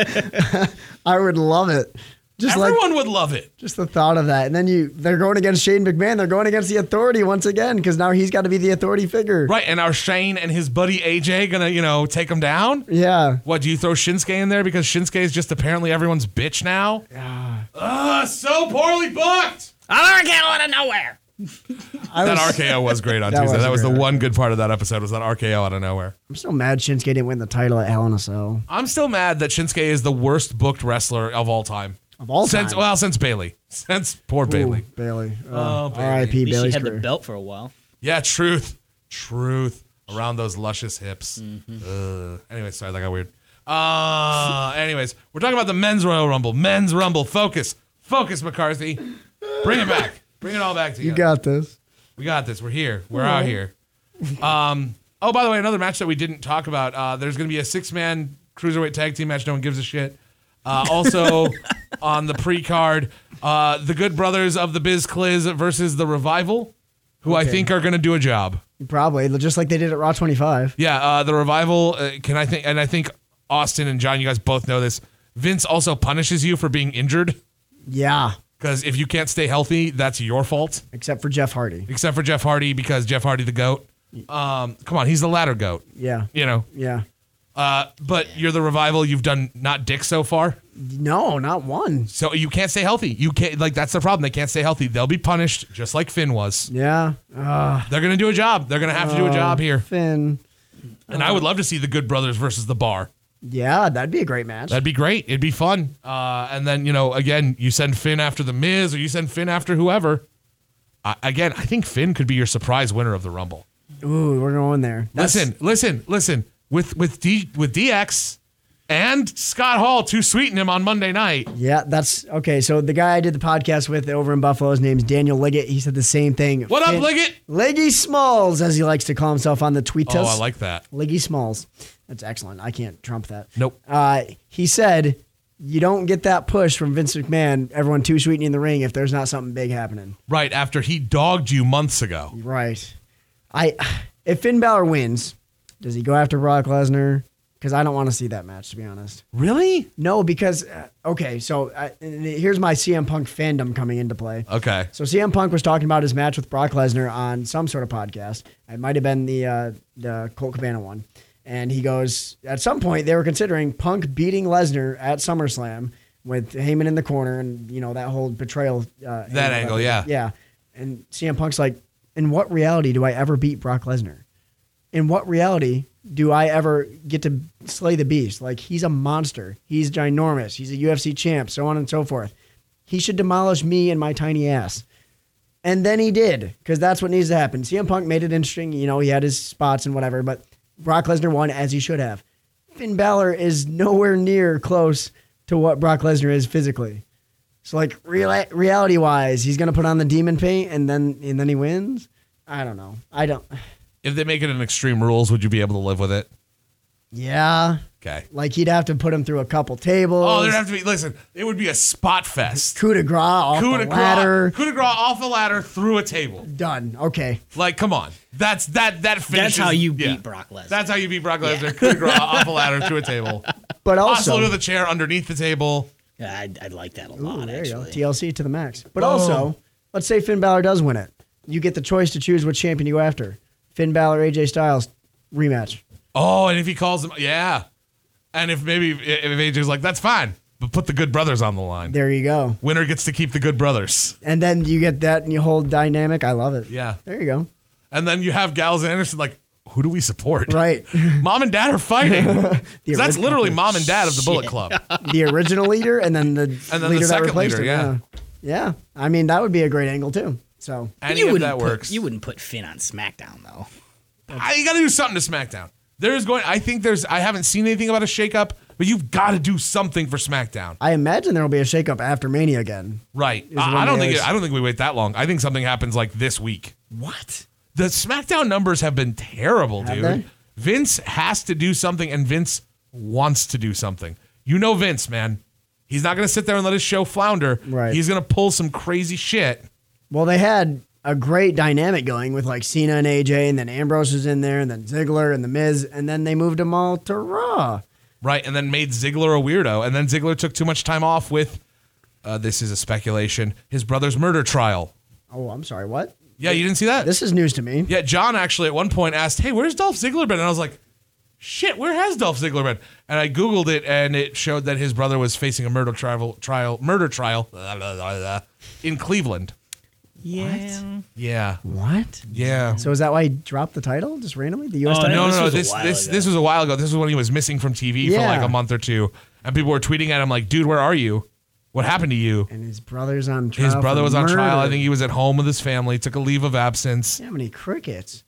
I would love it. Everyone would love it. Just the thought of that. And then they're going against Shane McMahon. They're going against the Authority once again because now he's got to be the authority figure. Right, and are Shane and his buddy AJ gonna, take him down? Yeah. What, do you throw Shinsuke in there because Shinsuke is just apparently everyone's bitch now? Yeah. So poorly booked! I can't out of nowhere. That RKO was great on Tuesday. That was the one good part of that episode, was that RKO out of nowhere. I'm still mad Shinsuke didn't win the title at Hell in a Cell. I'm still mad that Shinsuke is the worst booked wrestler of all time. Of all time? Since Bailey. Since poor Bailey. Bailey. Oh, Bailey. R.I.P. At least Bailey's she had career. the belt for a while. Yeah, truth around those luscious hips. Anyway, sorry, that got weird. Anyways, we're talking about the men's Royal Rumble. Men's Rumble. Focus, McCarthy. Bring it back. Bring it all back together. You got this. We got this. We're here. We're out here. Oh, by the way, another match that we didn't talk about. There's going to be a 6-man cruiserweight tag team match. No one gives a shit. Also on the pre-card, the Good Brothers of the Biz Cliz versus the Revival, who I think are going to do a job. Probably, just like they did at Raw 25. Yeah, the Revival. I think Austin and John, you guys both know this. Vince also punishes you for being injured. Yeah. Because if you can't stay healthy, that's your fault. Except for Jeff Hardy. Except for Jeff Hardy, because Jeff Hardy the GOAT. Come on, he's the ladder GOAT. Yeah. Yeah. But you're the Revival. You've done not dick so far. No, not one. So you can't stay healthy. You can't, that's the problem. They can't stay healthy. They'll be punished just like Finn was. Yeah. They're going to do a job. They're going to have to do a job here. Finn. And I would love to see the Good Brothers versus the Bar. Yeah, that'd be a great match. That'd be great. It'd be fun. And then, again, you send Finn after The Miz or you send Finn after whoever. Again, I think Finn could be your surprise winner of the Rumble. Ooh, we're going there. Listen. With DX and Scott Hall to sweeten him on Monday night. Yeah, that's okay. So the guy I did the podcast with over in Buffalo, his name's Daniel Liggett. He said the same thing. What up, Liggett? Leggy Smalls, as he likes to call himself on the tweet. Oh, I like that. Leggy Smalls. That's excellent. I can't trump that. Nope. He said, you don't get that push from Vince McMahon, everyone too sweetening in the ring, if there's not something big happening. Right, after he dogged you months ago. Right. If Finn Balor wins, does he go after Brock Lesnar? Because I don't want to see that match, to be honest. Really? No, because, here's my CM Punk fandom coming into play. Okay. So CM Punk was talking about his match with Brock Lesnar on some sort of podcast. It might have been the Colt Cabana one. And he goes, at some point, they were considering Punk beating Lesnar at SummerSlam with Heyman in the corner and, that whole betrayal. That angle, yeah. Yeah. And CM Punk's like, in what reality do I ever beat Brock Lesnar? In what reality do I ever get to slay the beast? Like, he's a monster. He's ginormous. He's a UFC champ, so on and so forth. He should demolish me and my tiny ass. And then he did, because that's what needs to happen. CM Punk made it interesting. He had his spots and whatever, but Brock Lesnar won as he should have. Finn Balor is nowhere near close to what Brock Lesnar is physically. So, like, reality-wise, he's going to put on the demon paint and then he wins? I don't know. If they make it an Extreme Rules, would you be able to live with it? Yeah. Okay. Like he'd have to put him through a couple tables. Oh, there'd have to be. Listen, it would be a spot fest. Coup de grace off the ladder. Coup de grace off the ladder through a table. Done. Okay. Like, come on. That finishes. That's how you beat Brock Lesnar. That's how you beat Brock Lesnar. Coup de grace off a ladder to a table. But Also also, to the chair underneath the table. Yeah, I'd like that a lot, there you go. actually. TLC to the max. But also, let's say Finn Balor does win it. You get the choice to choose which champion you go after. Finn Balor, AJ Styles, rematch. Oh, and if he calls him, yeah. And if AJ's like, that's fine, but put the Good Brothers on the line. There you go. Winner gets to keep the Good Brothers. And then you get that and you hold dynamic. I love it. Yeah. There you go. And then you have Gallows and Anderson like, who do we support? Right. Mom and Dad are fighting. 'Cause that's original- literally Mom and Dad of the Bullet Club. The original leader and then the And then leader the second that replaced leader, him. Yeah. I mean, that would be a great angle too. So Any of that works. You wouldn't put Finn on SmackDown though. You got to do something to SmackDown. I haven't seen anything about a shakeup, but you've got to do something for SmackDown. I imagine there will be a shakeup after Mania again. Right. when I don't they think we wait that long. I think something happens like this week. What? The SmackDown numbers have been terrible, Have dude. they? Vince has to do something, and Vince wants to do something. You know Vince, man. He's not going to sit there and let his show flounder. Right. He's going to pull some crazy shit. Well, they had a great dynamic going with like Cena and AJ, and then Ambrose was in there, and then Ziggler and The Miz, and then they moved them all to Raw. Right, and then made Ziggler a weirdo. And then Ziggler took too much time off with, this is a speculation, his brother's murder trial. Oh, I'm sorry. What? Yeah, you didn't see that? This is news to me. Yeah, John actually at one point asked, hey, where's Dolph Ziggler been? And I was like, shit, where has Dolph Ziggler been? And I Googled it, and it showed that his brother was facing a murder trial in Cleveland. Yeah. Yeah. What? Yeah. So is that why he dropped the title just randomly? The U.S. Oh, title? No. This was a while This ago. was a while ago. This was when he was missing from TV for Yeah. like a month or two. And people were tweeting at him like, dude, where are you? What happened to you? And his brother's on trial. His brother for was on trial. I murder. think he was at home with his family, took a leave of absence. How many crickets?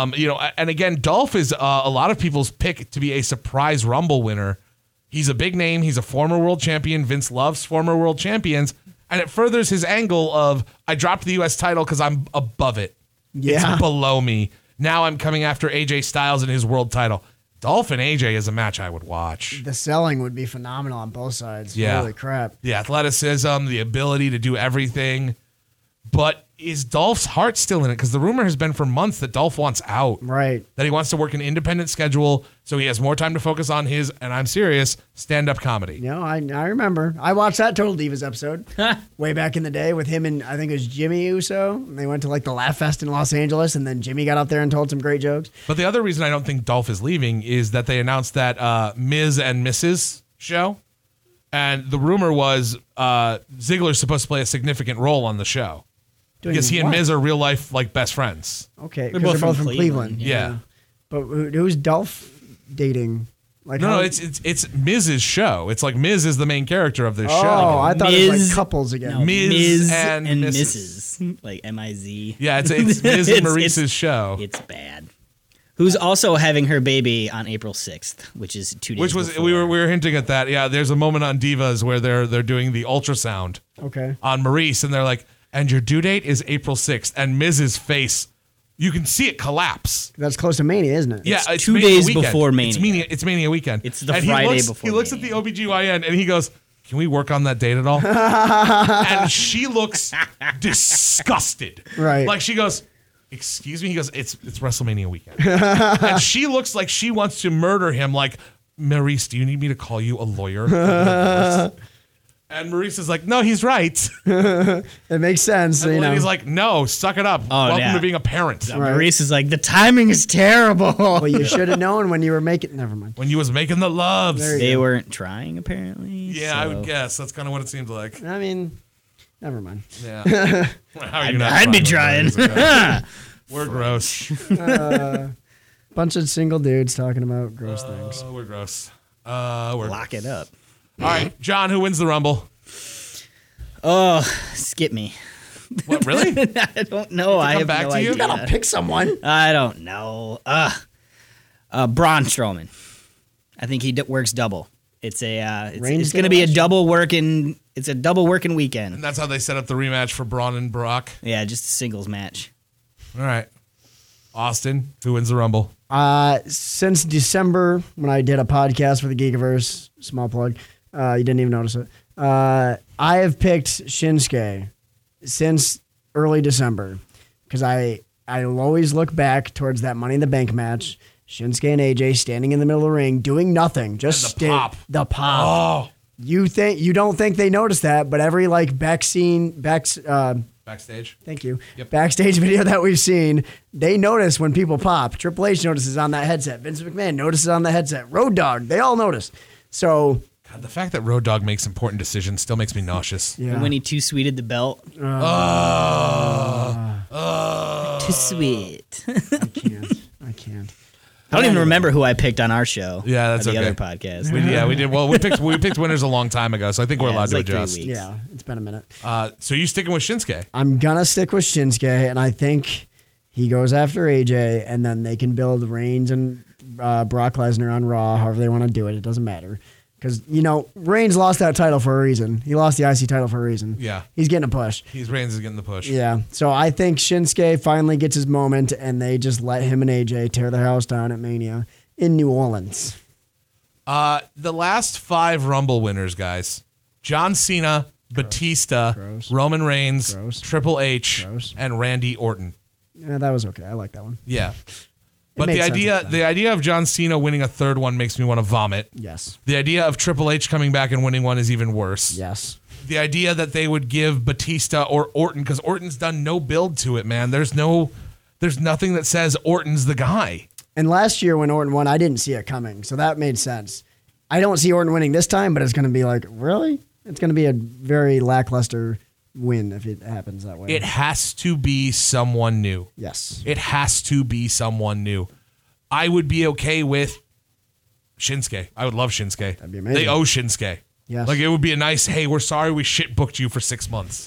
And again, Dolph is a lot of people's pick to be a surprise Rumble winner. He's a big name. He's a former world champion. Vince loves former world champions. And it furthers his angle of, I dropped the U.S. title because I'm above it. Yeah. It's below me. Now I'm coming after AJ Styles and his world title. Dolph and AJ is a match I would watch. The selling would be phenomenal on both sides. Yeah. Holy crap. The athleticism, the ability to do everything. But is Dolph's heart still in it? Because the rumor has been for months that Dolph wants out. Right. That he wants to work an independent schedule so he has more time to focus on his, and I'm serious, stand-up comedy. You know, I remember. I watched that Total Divas episode way back in the day with him and I think it was Jimmy Uso. And they went to like the Laugh Fest in Los Angeles, and then Jimmy got up there and told some great jokes. But the other reason I don't think Dolph is leaving is that they announced that Ms. and Mrs. show. And the rumor was Ziggler's supposed to play a significant role on the show. Doing Because he and what? Miz are real life like best friends. Okay, They're because they're both both from from Cleveland. Cleveland, Yeah. But who's Dolph dating? Like No, how- it's Miz's show. It's like Miz is the main character of this Oh, show. I thought it was Miz- like couples again. No, Miz Miz and and Mrs. Mrs. Like M-I-Z. Yeah, it's Miz and It's- Maurice's show. It's bad. Who's also having her baby on April 6th, which is 2 days Which was before. we were hinting at that. Yeah, there's a moment on Divas where they're doing the ultrasound Okay. on Maurice, and they're like, and your due date is April 6th. And Miz's face, you can see it collapse. That's close to Mania, isn't it? Yeah, it's 2 Mania days weekend. before Mania. It's Mania weekend. It's the And Friday before He looks Mania. at the OBGYN and he goes, can we work on that date at all? And she looks disgusted. Right. Like she goes, excuse me? He goes, it's WrestleMania weekend. And she looks like she wants to murder him. Like, Maurice, do you need me to call you a lawyer? And Maurice is like, no, he's right. It makes sense. And You the know. lady's like, no, suck it up. Welcome yeah. to being a parent. Maurice is like, the timing is terrible. Well, you should have known when you were making. Never mind. When you was making the loves. There you They go. weren't trying, apparently. Yeah, I so- would guess. That's kind of what it seems like. I mean, never mind. Yeah. How are you not I'd be with trying. those? Okay. We're gross. Bunch of single dudes talking about gross things. We're gross. We're Lock it up. All right, John, who wins the Rumble? Oh, skip me. What, really? I don't know. I have back no to you? idea. Gotta pick someone. I don't know. Braun Strowman. I think he works double. It's Reigns it's going to gonna be a watch? double working. It's a double working weekend. And that's how they set up the rematch for Braun and Brock. Yeah, just a singles match. All right. Austin, who wins the Rumble? Since December, when I did a podcast for the Geekiverse, small plug, you didn't even notice it. I have picked Shinsuke since early December because I always look back towards that Money in the Bank match. Shinsuke and AJ standing in the middle of the ring, doing nothing, just And the pop. The pop. Oh, You don't think they noticed that, but every backstage. Thank you. Yep. Backstage video that we've seen, they notice when people pop. Triple H notices on that headset. Vince McMahon notices on the headset. Road Dogg, they all notice. So God, the fact that Road Dogg makes important decisions still makes me nauseous. yeah, And when he too sweeted the belt. Too sweet. I can't. I don't even remember who I picked on our show. Yeah, that's or the okay. other podcast. We did. Well, we picked winners a long time ago, so I think we're Yeah, allowed it's to like 3 adjust. weeks. Yeah, it's been a minute. So you sticking with Shinsuke? I'm gonna stick with Shinsuke, and I think he goes after AJ, and then they can build Reigns and Brock Lesnar on Raw, however they want to do it. It doesn't matter. Because, Reigns lost that title for a reason. He lost the IC title for a reason. Yeah. He's getting a push. Reigns is getting the push. Yeah. So I think Shinsuke finally gets his moment, and they just let him and AJ tear their house down at Mania in New Orleans. The last 5 Rumble winners, guys: John Cena, Batista, Gross. Roman Reigns, Gross. Triple H, Gross. and Randy Orton. Yeah, that was okay. I like that one. Yeah. But made the sense idea at the time. the idea of John Cena winning a third one makes me want to vomit. Yes. The idea of Triple H coming back and winning one is even worse. Yes. The idea that they would give Batista or Orton, because Orton's done no build to it, man. There's nothing that says Orton's the guy. And last year when Orton won, I didn't see it coming, so that made sense. I don't see Orton winning this time, but it's going to be like, really? It's going to be a very lackluster win if it happens that way. It has to be someone new. Yes. It has to be someone new. I would be okay with Shinsuke. I would love Shinsuke. That'd be amazing. They owe Shinsuke. Yes. Like, it would be a nice, hey, we're sorry we shit booked you for 6 months.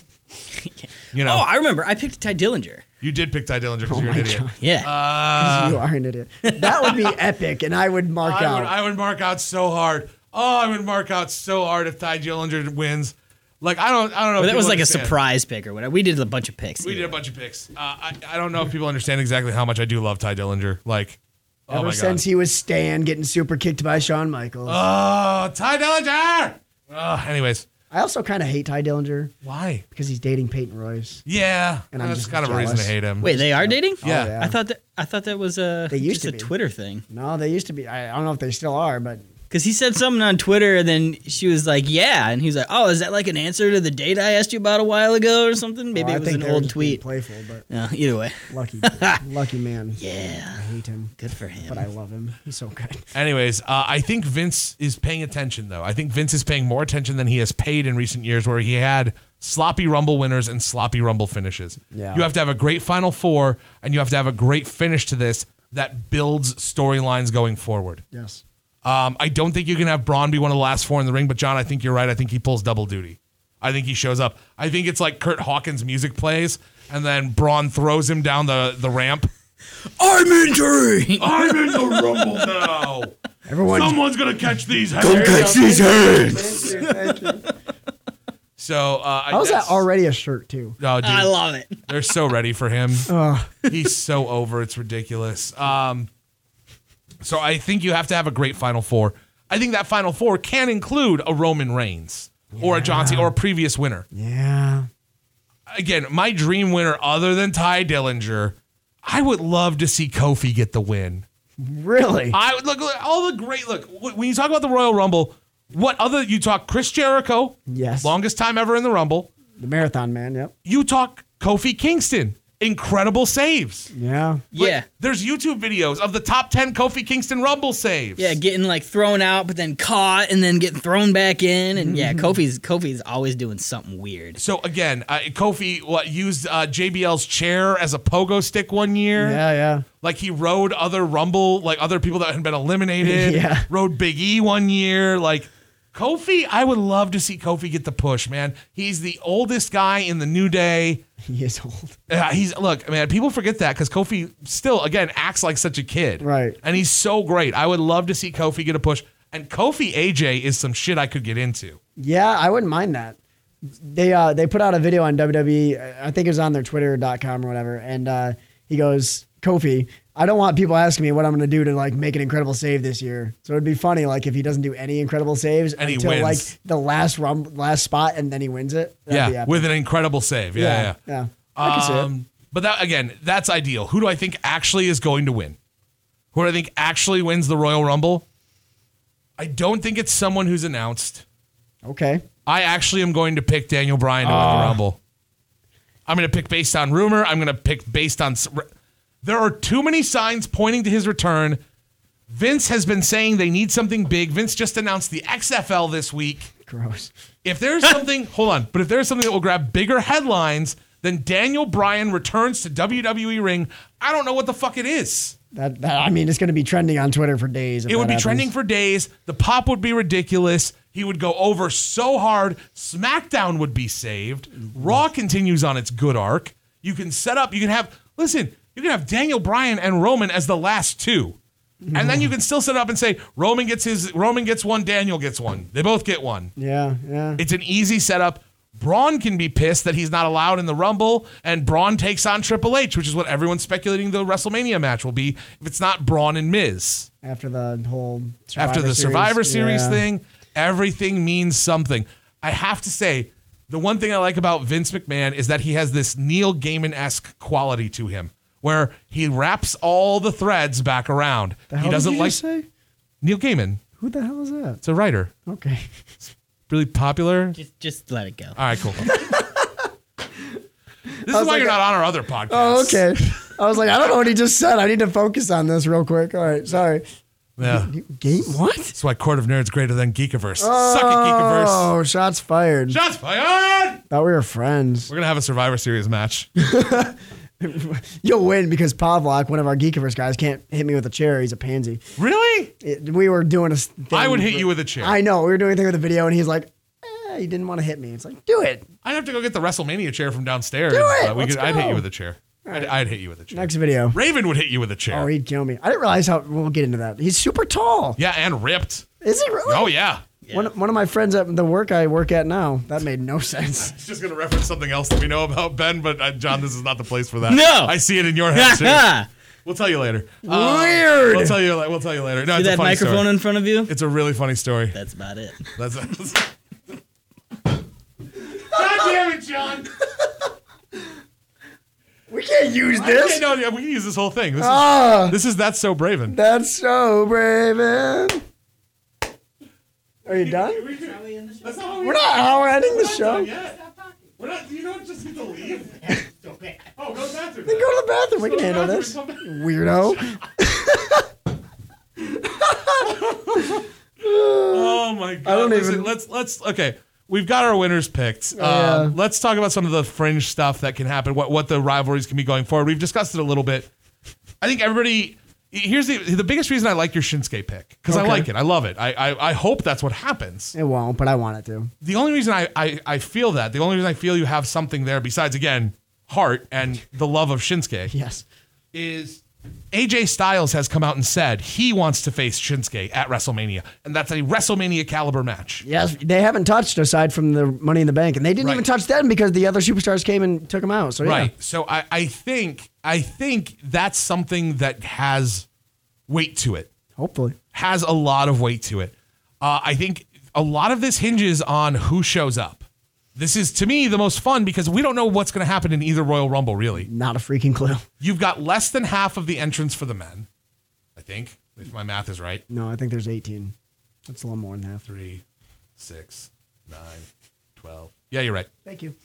Oh, I remember. I picked Ty Dillinger. You did pick Ty Dillinger because you're an my idiot. God. Yeah. You are an idiot. That would be epic, and I would mark out. I would mark out so hard. Oh, I would mark out so hard if Ty Dillinger wins. Like, I don't know. Well, if that was people like a understand. surprise pick or whatever. We did a bunch of picks. We did a bunch of picks. I don't know if people understand exactly how much I do love Ty Dillinger. Like, oh Ever my since God. he was Stan getting super kicked by Shawn Michaels. Oh, Ty Dillinger! Anyways, I also kind of hate Ty Dillinger why? because he's dating Peyton Royce. Yeah, And I'm that's just kind of a reason to jealous. hate him. Wait, they are dating? Yeah. yeah. I thought that was They used just to a be. Twitter thing. No, they used to be. I don't know if they still are, but Because he said something on Twitter, and then she was like, "Yeah," and he was like, "Oh, is that like an answer to the date I asked you about a while ago, or something?" Maybe I it was think an they were old just being tweet. Playful, but Either way, lucky man. yeah, I hate him, good for him. but I love him. He's so good. Anyways, I think Vince is paying attention, though. I think Vince is paying more attention than he has paid in recent years, where he had sloppy Rumble winners and sloppy Rumble finishes. Yeah. You have to have a great Final Four, and you have to have a great finish to this that builds storylines going forward. Yes. I don't think you can have Braun be one of the last 4 in the ring, but John, I think you're right. I think he pulls double duty. I think he shows up. I think it's like Kurt Hawkins' music plays, and then Braun throws him down the ramp. I'm injured. I'm in the Rumble now. Everyone, Someone's going to catch these hands. these hands. Thank you. So, How's that already a shirt too? Oh, dude, I love it. they're so ready for him. Oh, He's so over. It's ridiculous. So I think you have to have a great Final Four. I think that Final Four can include a Roman Reigns or a John Cena or a previous winner. yeah. Again, my dream winner other than Ty Dillinger, I would love to see Kofi get the win. Really? I would look all the great when you talk about the Royal Rumble, you talk Chris Jericho, Yes. longest time ever in the Rumble. The marathon man. Yep. You talk Kofi Kingston, incredible saves. Yeah. Yeah. There's YouTube videos of the top 10 Kofi Kingston Rumble saves. Yeah, getting like thrown out, but then caught, and then getting thrown back in, and yeah, Kofi's always doing something weird. So again, Kofi used JBL's chair as a pogo stick one year. Yeah. Yeah. Like he rode other Rumble, like other people that had been eliminated. Yeah. Rode Big E one year. Like Kofi, I would love to see Kofi get the push, man. He's the oldest guy in the New Day. He is old. Look, man, people forget that because Kofi still, again, acts like such a kid. Right. And he's so great. I would love to see Kofi get a push. And Kofi AJ is some shit I could get into. Yeah, I wouldn't mind that. They put out a video on WWE. I think it was on their Twitter.com or whatever. And he goes, Kofi, I don't want people asking me what I'm going to do to like make an incredible save this year. So it'd be funny like if he doesn't do any incredible saves And he until wins. like the last spot and then he wins it. That'd be epic. with an incredible save. Yeah. yeah. I can see it. But that again, that's ideal. Who do I think actually is going to win? Who do I think actually wins the Royal Rumble? I don't think it's someone who's announced. Okay. I actually am going to pick Daniel Bryan to win the Rumble. I'm going to pick based on rumor. I'm going to pick based on... There are too many signs pointing to his return. Vince has been saying they need something big. Vince just announced the XFL this week. Gross. If there's something... hold on. But if there's something that will grab bigger headlines than Daniel Bryan returns to WWE ring, I don't know what the fuck it is. That I mean, it's going to be trending on Twitter for days. It would be trending for days. The pop would be ridiculous. He would go over so hard. SmackDown would be saved. Raw continues on its good arc. You can set up, you can have Daniel Bryan and Roman as the last two. And then you can still set up and say, Roman gets one, Daniel gets one. They both get one. Yeah. It's an easy setup. Braun can be pissed that he's not allowed in the Rumble, and Braun takes on Triple H, which is what everyone's speculating the WrestleMania match will be if it's not Braun and Miz. After the whole Survivor Series Yeah. thing, everything means something. I have to say, the one thing I like about Vince McMahon is that he has this Neil Gaiman-esque quality to him, where he wraps all the threads back around. The hell He doesn't did you like just say? Neil Gaiman. Who the hell is that? It's a writer, Okay. really popular. Just let it go. All right, cool. This is why you're not on our other podcast. Oh, okay. I was like, I don't know what he just said. I need to focus on this real quick. All right, sorry. Yeah. Game what? That's why Court of Nerds greater than Geekiverse. Suck it, Geekiverse. Oh, shots fired. Shots fired! Thought we were friends. We're going to have a Survivor Series match. You'll win because Pavlok, one of our Geekiverse guys, can't hit me with a chair. He's a pansy. Really? We were doing a thing. I would hit you with a chair. I know. We were doing a thing with a video, and he's like, he didn't want to hit me. It's like, do it. I'd have to go get the WrestleMania chair from downstairs. Do it. I'd Let's hit go. you with a chair. I'd hit you with a chair. Next video. Raven would hit you with a chair. Oh, he'd kill me. I didn't realize how. We'll get into that. He's super tall. Yeah, and ripped. Is he really? Oh, yeah. One of my friends at the work I work at now. That made no sense. It's just going to reference something else that we know about Ben, but John, this is not the place for that. No. I see it in your head, too. We'll tell you later. Weird. We'll tell you later. No, See it's a that funny microphone story. in front of you? It's a really funny story. That's about it. That's God damn it, John. We can't use this. No, we can use this whole thing. Ah, This is That's So Braven. that's so Braven. Are you done? That's not how We're not. How we're ending the show. We're not. Do you not just get to leave? Oh, go to the bathroom. Then go to the bathroom. We can handle this. Weirdo. Oh my god! I don't Listen, even- Let's. Okay, we've got our winners picked. Yeah. Let's talk about some of the fringe stuff that can happen. What the rivalries can be going forward. We've discussed it a little bit. I think everybody. Here's the biggest reason I like your Shinsuke pick because I Okay. like it. I love it. I hope that's what happens. It won't, but I want it to. The only reason I feel that, the only reason I feel you have something there besides, again, heart and the love of Shinsuke, Yes. is AJ Styles has come out and said he wants to face Shinsuke at WrestleMania, and that's a WrestleMania caliber match. Yes, they haven't touched aside from the Money in the Bank, and they didn't Right. even touch them because the other superstars came and took them out. So yeah. Right. So I think that's something that has weight to it. Hopefully. Has a lot of weight to it. I think a lot of this hinges on who shows up. This is, to me, the most fun because we don't know what's going to happen in either Royal Rumble, really. Not a freaking clue. You've got less than half of the entrants for the men, I think, if my math is right. No, I think there's 18. That's a little more than half. 3, 6, 9, 12. Yeah, you're right. Thank you.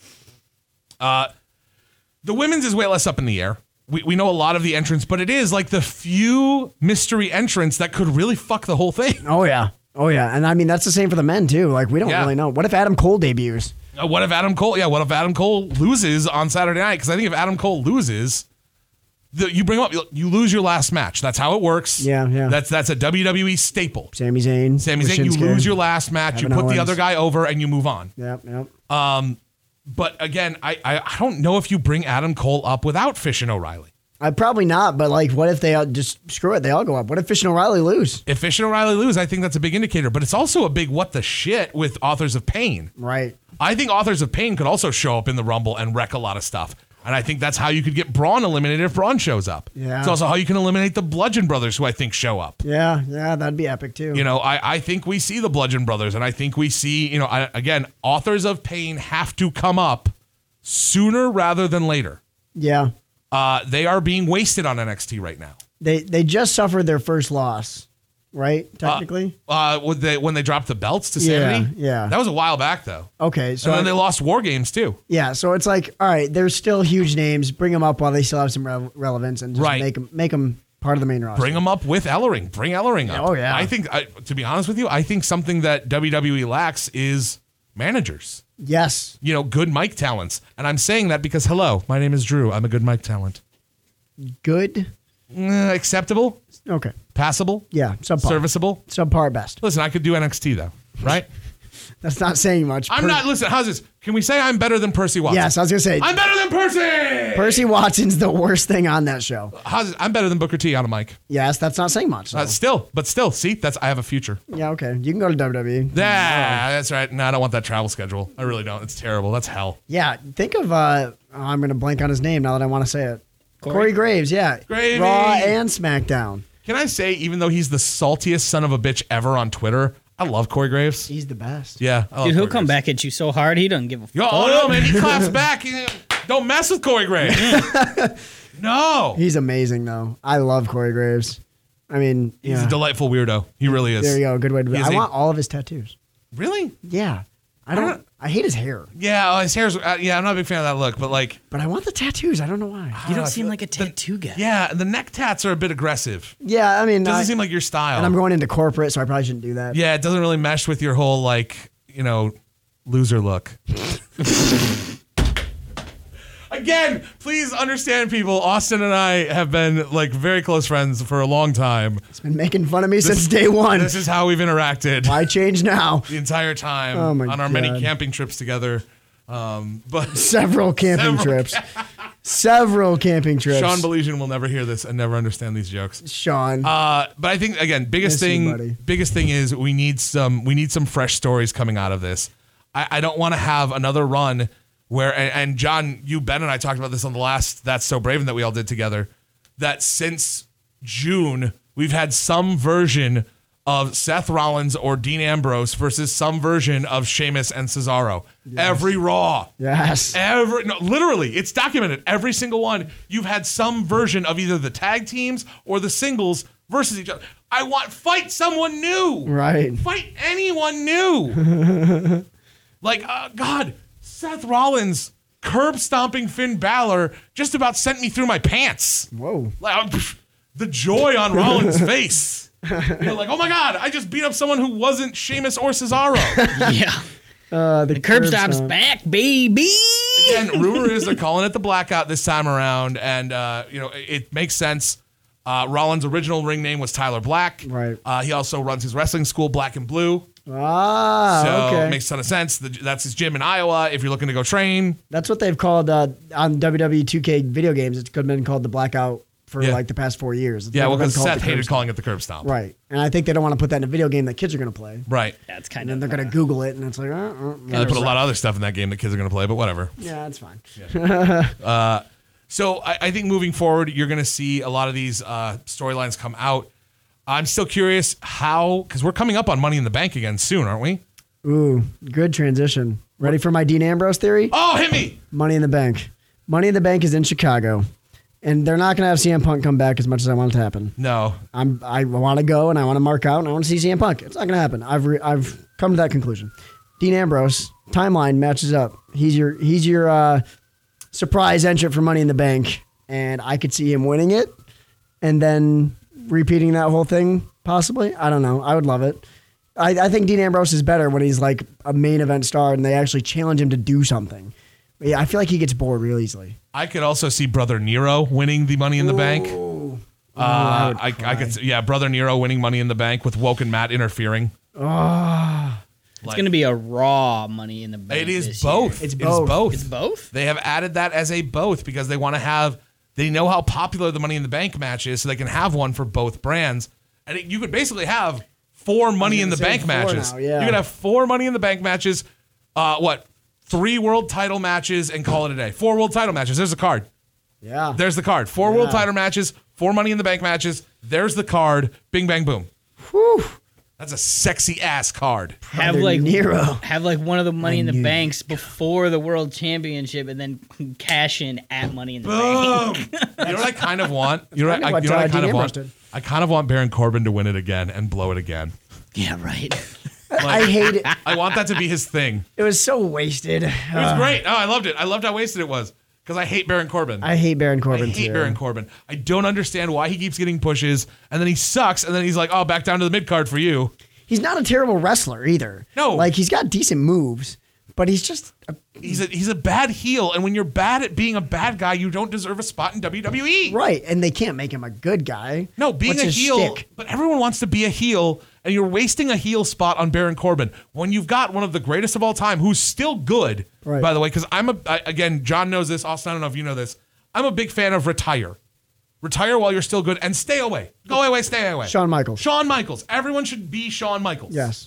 The women's is way less up in the air. We know a lot of the entrants, but it is like the few mystery entrants that could really fuck the whole thing. Oh, yeah. Oh, yeah. And I mean, that's the same for the men, too. Like, we don't Yeah. really know. What if Adam Cole debuts? What if Adam Cole? Yeah, what if Adam Cole loses on Saturday night? Because I think if Adam Cole loses, you bring him up, you lose your last match. That's how it works. Yeah, yeah. That's a WWE staple. Sami Zayn. Sami with Zayn, you Shinsuke. lose your last match, Kevin you put Owens. the other guy over, and you move on. Yep, yep. But again, I don't know if you bring Adam Cole up without Fish and O'Reilly. Probably not, but like, what if they all just screw it? They all go up. What if Fish and O'Reilly lose? If Fish and O'Reilly lose, I think that's a big indicator. But it's also a big what the shit with Authors of Pain. Right. I think Authors of Pain could also show up in the Rumble and wreck a lot of stuff. And I think that's how you could get Braun eliminated if Braun shows up. Yeah. It's also how you can eliminate the Bludgeon Brothers, who I think show up. Yeah, that'd be epic too. You know, I think we see the Bludgeon Brothers, and I think we see, again, authors of pain have to come up sooner rather than later. Yeah. They are being wasted on NXT right now. They just suffered their first loss, right? Technically. When they dropped the belts to Sanity? Yeah. That was a while back, though. Okay, so And then they lost War Games, too. yeah, so it's like, all right, they're still huge names. Bring them up while they still have some relevance, and just Right. make them part of the main roster. Bring them up with Ellering. Bring Ellering up. Oh, yeah. I think, to be honest with you, I think something that WWE lacks is managers. Yes. Good mic talents. And I'm saying that because, hello, my name is Drew. I'm a good mic talent. Good. Acceptable? Okay. Passable? Yeah. Subpar. Serviceable? Subpar at best. Listen, I could do NXT, though, right? That's not saying much. Listen, how's this? Can we say I'm better than Percy Watson? Yes, I was gonna say. I'm better than Percy! Percy Watson's the worst thing on that show. How's this? I'm better than Booker T on a mic. Yes, that's not saying much. So. Still, see, I have a future. Yeah, okay. You can go to WWE. That's right. No, I don't want that travel schedule. I really don't. It's terrible. That's hell. Yeah, think of I'm gonna blank on his name now that I want to say it. Corey Graves, yeah. Gravy. Raw and SmackDown. Can I say, even though he's the saltiest son of a bitch ever on Twitter, I love Corey Graves. He's the best. Yeah, I love Dude, he'll Corey come Graves. back at you so hard he doesn't give a fuck. Oh no, man, he claps back. Don't mess with Corey Graves. No, He's amazing though. I love Corey Graves. I mean, he's a delightful weirdo. He really is. There you go. Good way to. He is I a- want all of his tattoos. Really? Yeah. I hate his hair, Yeah, his hair's. I'm not a big fan of that look, but like, but I want the tattoos. I don't know why. You don't seem like a tattoo guy. yeah, the neck tats are a bit aggressive. Yeah, I mean, Doesn't seem like your style. and I'm going into corporate, so I probably shouldn't do that. Yeah, it doesn't really mesh with your whole loser look. Again, please understand, people. Austin and I have been very close friends for a long time. He's been making fun of me since day one. This is how we've interacted Why change now? the entire time Oh my on our many God. camping trips together. But Several camping trips. Several camping trips. Sean Belizian will never hear this and never understand these jokes. Sean. But I think again, biggest Miss you, buddy. thing is we need some fresh stories coming out of this. I don't want to have another run where and John, Ben and I talked about this on the last That's So Braven that we all did together. That since June we've had some version of Seth Rollins or Dean Ambrose versus some version of Sheamus and Cesaro. Every Raw. yes. Literally, it's documented. Every single one, you've had some version of either the tag teams or the singles versus each other. I want fight someone new. Right. Fight anyone new. God, Seth Rollins curb stomping Finn Balor just about sent me through my pants. Whoa. The joy on Rollins' face. Oh my God, I just beat up someone who wasn't Sheamus or Cesaro. Yeah. The Curb stop's back, baby. Again, rumor is they're calling it the Blackout this time around, and it makes sense. Rollins' original ring name was Tyler Black. Right. He also runs his wrestling school, Black and Blue. Ah, So okay. it makes a ton of sense. That's his gym in Iowa. If you're looking to go train, That's what they've called on WWE 2K video games. It's been called the Blackout for the past 4 years. It's yeah. never Well, been because called Seth the curb hated stomp. calling it the curb stomp. Right. And I think they don't want to put that in a video game that kids are going to play. Right. That's And kind then of. they're going to Google it, and it's like, They put a lot of other stuff in that game that kids are going to play, but whatever. yeah, that's fine. So I think moving forward, you're going to see a lot of these storylines come out. I'm still curious how, because we're coming up on Money in the Bank again soon, aren't we? Ooh, good transition. Ready for my Dean Ambrose theory? Oh, hit me! Money in the Bank. Money in the Bank is in Chicago, and they're not going to have CM Punk come back as much as I want it to happen. No. I want to go and I want to mark out and I want to see CM Punk. It's not going to happen. I've come to that conclusion. Dean Ambrose timeline matches up. He's your surprise entrant for Money in the Bank, and I could see him winning it and then repeating that whole thing possibly. I don't know. I would love it. I think Dean Ambrose is better when he's like a main event star and they actually challenge him to do something. But yeah, I feel like he gets bored real easily. I could also see Brother Nero winning the Money in the Bank. I could see, Brother Nero winning Money in the Bank with Woken Matt interfering. It's going to be a Raw Money in the Bank. It is this both. year. It's both. It's both? They have added that as a both because they want to have, they know how popular the Money in the Bank match is, so they can have one for both brands. And you could basically have 4 Money in the say Bank 4 matches. now, yeah. You could have 4 Money in the Bank matches. 3 world title matches and call it a day. 4 world title matches. There's the card. Yeah. There's the card. 4 world title matches, 4 Money in the Bank matches. There's the card. Bing, bang, boom. Whew. That's a sexy ass card. Have Brother like Nero. have like one of the Money in the knew Banks before the World Championship, and then cash in at Money in the Bank. Boom. You know what I kind of want? You know what I what, kind Dean of Ambrose want? did. I kind of want Baron Corbin to win it again and blow it again. Yeah, right. I hate it. I want that to be his thing. It was so wasted. It was great. Oh, I loved it. I loved how wasted it was because I hate Baron Corbin. I hate Baron Corbin I hate too. Baron Corbin. I don't understand why he keeps getting pushes and then he sucks and then he's like, oh, back down to the mid card for you. He's not a terrible wrestler either. No. Like, he's got decent moves, but he's just He's a bad heel, and when you're bad at being a bad guy, you don't deserve a spot in WWE. right, and they can't make him a good guy. No, being What's a his heel, shtick? but everyone wants to be a heel, and you're wasting a heel spot on Baron Corbin when you've got one of the greatest of all time, who's still good, Right. by the way. Because again, John knows this. Austin, I don't know if you know this. I'm a big fan of retire. Retire while you're still good, and stay away. Go away, stay away. Shawn Michaels. Shawn Michaels. Everyone should be Shawn Michaels. Yes.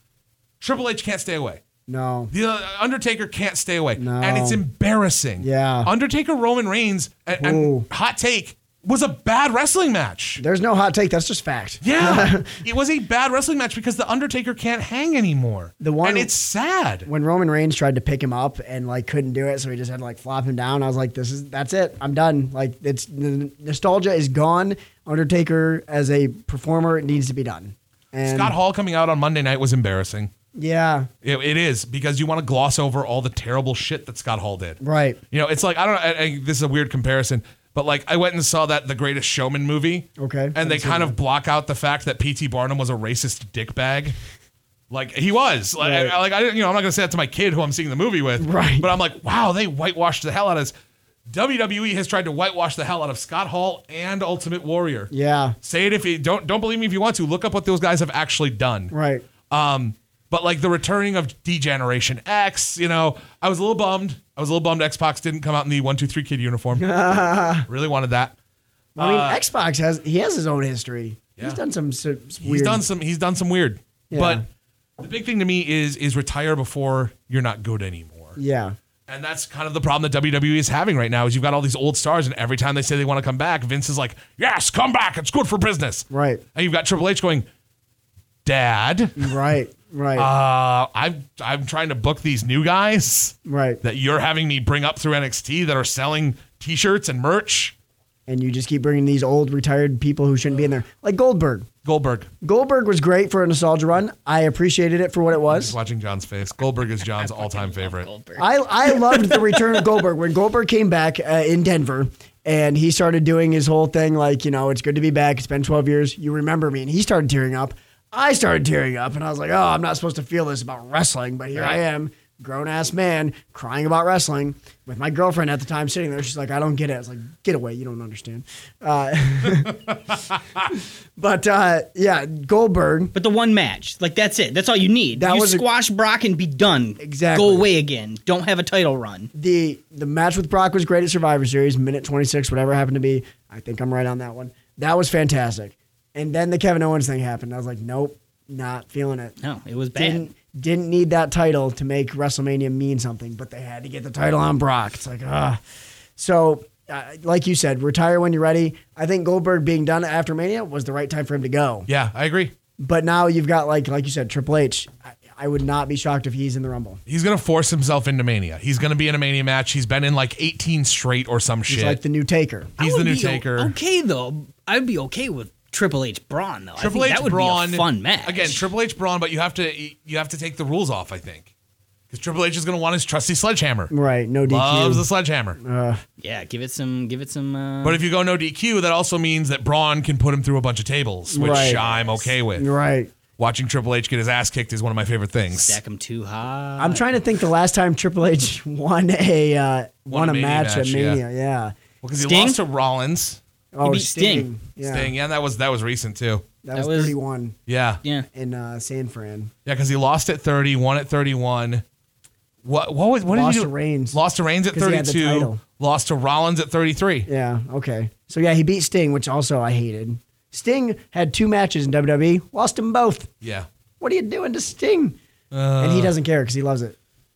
Triple H can't stay away. No. The Undertaker can't stay away. No. And it's embarrassing. Yeah. Undertaker, Roman Reigns, and Ooh. hot take, was a bad wrestling match. There's no hot take. That's just fact. Yeah. It was a bad wrestling match because the Undertaker can't hang anymore. And it's sad. When Roman Reigns tried to pick him up and like couldn't do it, so he just had to like flop him down. I was like, that's it. I'm done. Like, it's the nostalgia is gone. Undertaker as a performer needs to be done. And Scott Hall coming out on Monday night was embarrassing. yeah, It is because you want to gloss over all the terrible shit that Scott Hall did. right. You know, it's like, I don't know, this is a weird comparison, but like I went and saw that The Greatest Showman movie. Okay. And they kind of block out the fact that P.T. Barnum was a racist dickbag. Like he was. Like, Right. I'm not going to say that to my kid who I'm seeing the movie with. Right. But I'm like, wow, they whitewashed the hell out of this. WWE has tried to whitewash the hell out of Scott Hall and Ultimate Warrior. Yeah, Say it if you don't believe me if you want to. Look up what those guys have actually done. right. But like the returning of D-Generation X, you know, I was a little bummed. X-Pac didn't come out in the 1-2-3 Kid uniform. Really wanted that. I mean, Xbox has his own history. Yeah. He's done some weird. He's done some weird. Yeah. But the big thing to me is retire before you're not good anymore. Yeah, And that's kind of the problem that WWE is having right now is you've got all these old stars and every time they say they want to come back, Vince is like, yes, come back. It's good for business. right, And you've got Triple H going, Dad, right, right, I'm trying to book these new guys right. that you're having me bring up through NXT that are selling T-shirts and merch. And you just keep bringing these old retired people who shouldn't be in there, like Goldberg. Goldberg. Goldberg was great for a nostalgia run. I appreciated it for what it Just was. watching John's face. Goldberg is John's all-time favorite. Goldberg. I loved the return of Goldberg when Goldberg came back in Denver and he started doing his whole thing like, you know, it's good to be back. It's been 12 years. You remember me. And he started tearing up. I started tearing up and I was like, oh, I'm not supposed to feel this about wrestling, but here I am, grown-ass man crying about wrestling with my girlfriend at the time sitting there. She's like, I don't get it. I was like, get away. You don't understand. But yeah, Goldberg. But the one match, like that's it. That's all you need. That you was squash Brock and be done. Exactly. Go away again. Don't have a title run. The match with Brock was great at Survivor Series, minute 26, whatever it happened to be. I think I'm right on that one. That was fantastic. And then the Kevin Owens thing happened. I was like, nope, not feeling it. No, it was bad. Didn't need that title to make WrestleMania mean something, but they had to get the title on Brock. It's like, So, like you said, retire when you're ready. I think Goldberg being done after Mania was the right time for him to go. Yeah, I agree. But now you've got, like you said, Triple H. I would not be shocked if he's in the Rumble. He's going to force himself into Mania. He's going to be in a Mania match. He's been in like 18 straight or some He's shit. like the new Taker. He's I the would new be Taker. Okay, though. I'd be okay with Triple H Braun, though. Triple I H think that would Braun, be a fun match. Again, Triple H Braun, but you have to take the rules off, I think. Because Triple H is going to want his trusty sledgehammer. Right, no DQ. Loves the sledgehammer. Yeah, give it some. But if you go no DQ, that also means that Braun can put him through a bunch of tables, which Right. I'm okay with. Right. Watching Triple H get his ass kicked is one of my favorite things. Stack them too high. I'm trying to think the last time Triple H won a Mania match at match, Mania. Yeah. Well, because he Sting? lost to Rollins. Oh, beat Sting. Yeah. Sting, yeah, that was recent too. That was was- 31 Yeah. Yeah. in San Fran. Yeah, because he lost at 30, won at 31. What did Lost he do? to Reigns. Lost to Reigns at 'Cause he had the 32. title. Lost to Rollins at 33. Yeah. Okay. So yeah, he beat Sting, which also I hated. Sting had 2 matches in WWE, lost them both. Yeah. What are you doing to Sting? And he doesn't care because he loves it.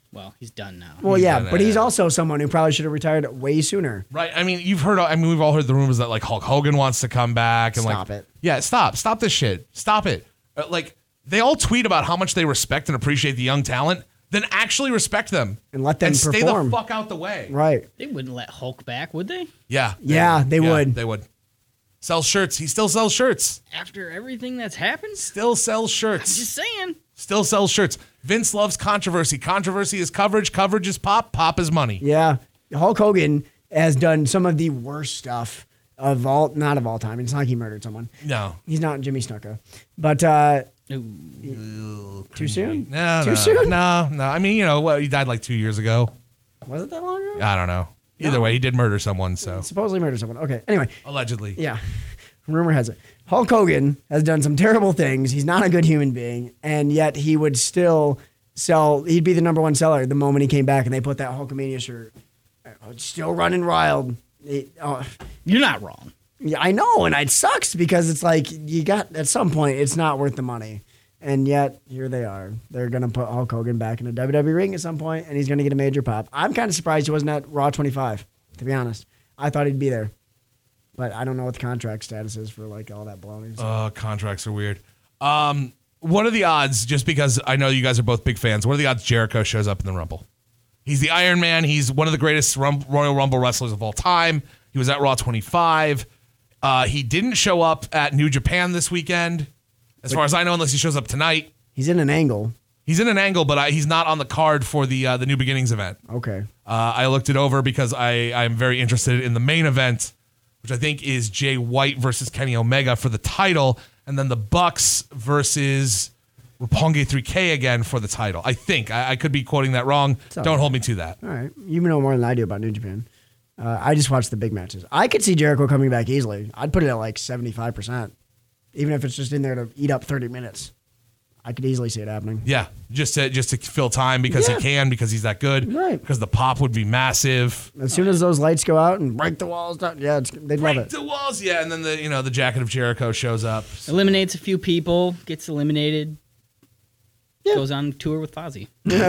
Well, he's done now. Well, He's yeah, done but he's that. also someone who probably should have retired way sooner. Right. I mean, we've all heard the rumors that like Hulk Hogan wants to come back and Stop like it. Yeah, stop this shit. Stop it. Like they all tweet about how much they respect and appreciate the young talent, then actually respect them And let them stay perform. the fuck out the way. Right. They wouldn't let Hulk back, would they? Yeah. Yeah, they would. They would. Sell shirts. He still sells shirts. After everything that's happened? Still sells shirts. Just saying. Still sells shirts. Vince loves controversy. Controversy is coverage. Coverage is pop. Pop is money. Yeah. Hulk Hogan has done some of the worst stuff not of all time. It's not like he murdered someone. No. He's not Jimmy Snuka. But Ooh. too soon? No. Too soon? No. I mean, he died like 2 years ago. Was it that long ago? I don't know. Either way, he did murder someone, so. Supposedly murdered someone. Okay. Anyway, Allegedly. yeah. Rumor has it. Hulk Hogan has done some terrible things. He's not a good human being, and yet he would still sell. He'd be the number one seller the moment he came back, and they put that Hulkamania shirt. Still running wild. You're not wrong. Yeah, I know, and it sucks because it's like you got at some point it's not worth the money, and yet here they are. They're gonna put Hulk Hogan back in a WWE ring at some point, and he's gonna get a major pop. I'm kind of surprised he wasn't at Raw 25. To be honest, I thought he'd be there, but I don't know what the contract status is for like all that baloney. Contracts are weird. What are the odds, just because I know you guys are both big fans, what are the odds Jericho shows up in the Rumble? He's the Iron Man. He's one of the greatest Royal Rumble wrestlers of all time. He was at Raw 25. He didn't show up at New Japan this weekend, as far as I know, unless he shows up tonight. He's in an angle. He's in an angle, but he's not on the card for the New Beginnings event. Okay. I looked it over because I'm very interested in the main event, which I think is Jay White versus Kenny Omega for the title, and then the Bucks versus Roppongi 3K again for the title. I think. I could be quoting that wrong. all Don't right. hold me to that. All right. You know more than I do about New Japan. I just watched the big matches. I could see Jericho coming back easily. I'd put it at like 75%. Even if it's just in there to eat up 30 minutes. I could easily see it happening. Yeah, just to fill time because Yeah. he can, because he's that good. Right. Because the pop would be massive. As soon as those lights go out and break the walls down, yeah, they'd love Break it. the walls, yeah, and then the jacket of Jericho shows up. Eliminates a few people, gets eliminated, Yeah. goes on tour with Fozzy.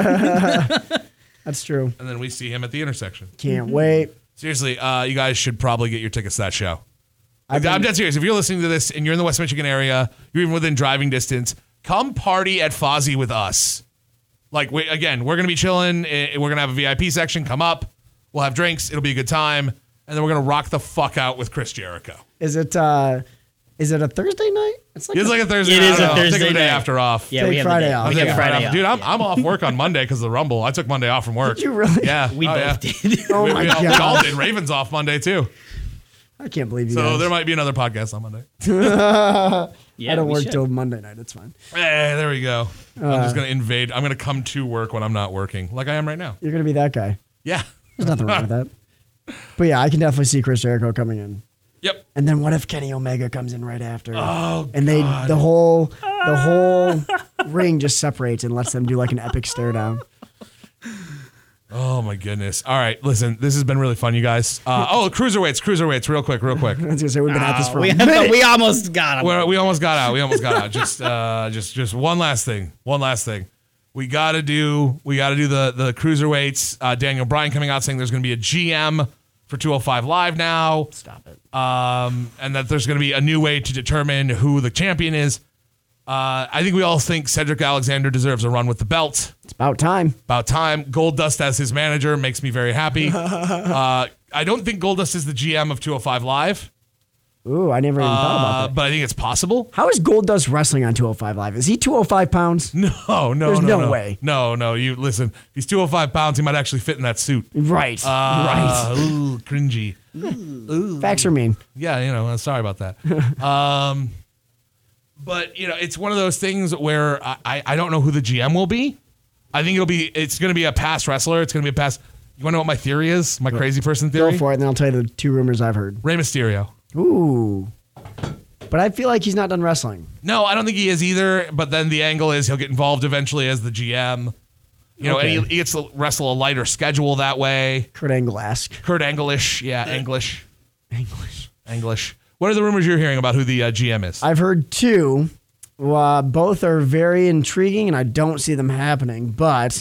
That's true. And then we see him at the intersection. Can't wait. Seriously, you guys should probably get your tickets to that show. I've I'm been- dead serious. If you're listening to this and you're in the West Michigan area, you're even within driving distance, come party at Fozzy with us. Like, we're going to be chilling. We're going to have a VIP section. Come up. We'll have drinks. It'll be a good time. And then we're going to rock the fuck out with Chris Jericho. Is it a Thursday night? It's like a Thursday It night. is a I don't know. Thursday Take the day night. after off. Yeah, Take we have Friday the day. off. We I'm have taking Friday Friday off. off. Dude, Yeah. I'm off work on Monday because of the Rumble. I took Monday off from work. Did you really? Yeah. We Oh, both yeah. did. Oh my We all God. did. Ravens off Monday, too. I can't believe you So guys. there might be another podcast on Monday. Yeah, I don't we work should. till Monday night. It's fine. Hey, there we go. I'm just going to invade. I'm going to come to work when I'm not working, like I am right now. You're going to be that guy. Yeah. There's nothing wrong with that. But yeah, I can definitely see Chris Jericho coming in. Yep. And then what if Kenny Omega comes in right after? Oh, and the whole ring just separates and lets them do like an epic stare down. Oh, my goodness. All right. Listen, this has been really fun, you guys. Cruiserweights, real quick. I was gonna say we've been at this for We, a minute. we almost got him. We almost got out. Just one last thing. We got to do the cruiserweights. Daniel Bryan coming out saying there's going to be a GM for 205 Live now. Stop it. And that there's going to be a new way to determine who the champion is. I think we all think Cedric Alexander deserves a run with the belt. It's about time. About time. Goldust as his manager makes me very happy. I don't think Goldust is the GM of 205 Live, Ooh, I never even thought about that. but I think it's possible. How is Goldust wrestling on 205 Live? Is he 205 pounds? No. There's no way. No. You listen. If he's 205 pounds, he might actually fit in that suit. Right. Right. Ooh, cringy. Facts are mean. Yeah, sorry about that. But it's one of those things where I don't know who the GM will be. I think it's going to be a past wrestler. It's going to be a past. You want to know what my theory is? My crazy person theory? Go for it, and then I'll tell you the two rumors I've heard. Rey Mysterio. Ooh. But I feel like he's not done wrestling. No, I don't think he is either. But then the angle is he'll get involved eventually as the GM. Okay. And he gets to wrestle a lighter schedule that way. Kurt Angle-esque. Kurt Angle-ish. Yeah, English. What are the rumors you're hearing about who the GM is? I've heard two. Both are very intriguing, and I don't see them happening. But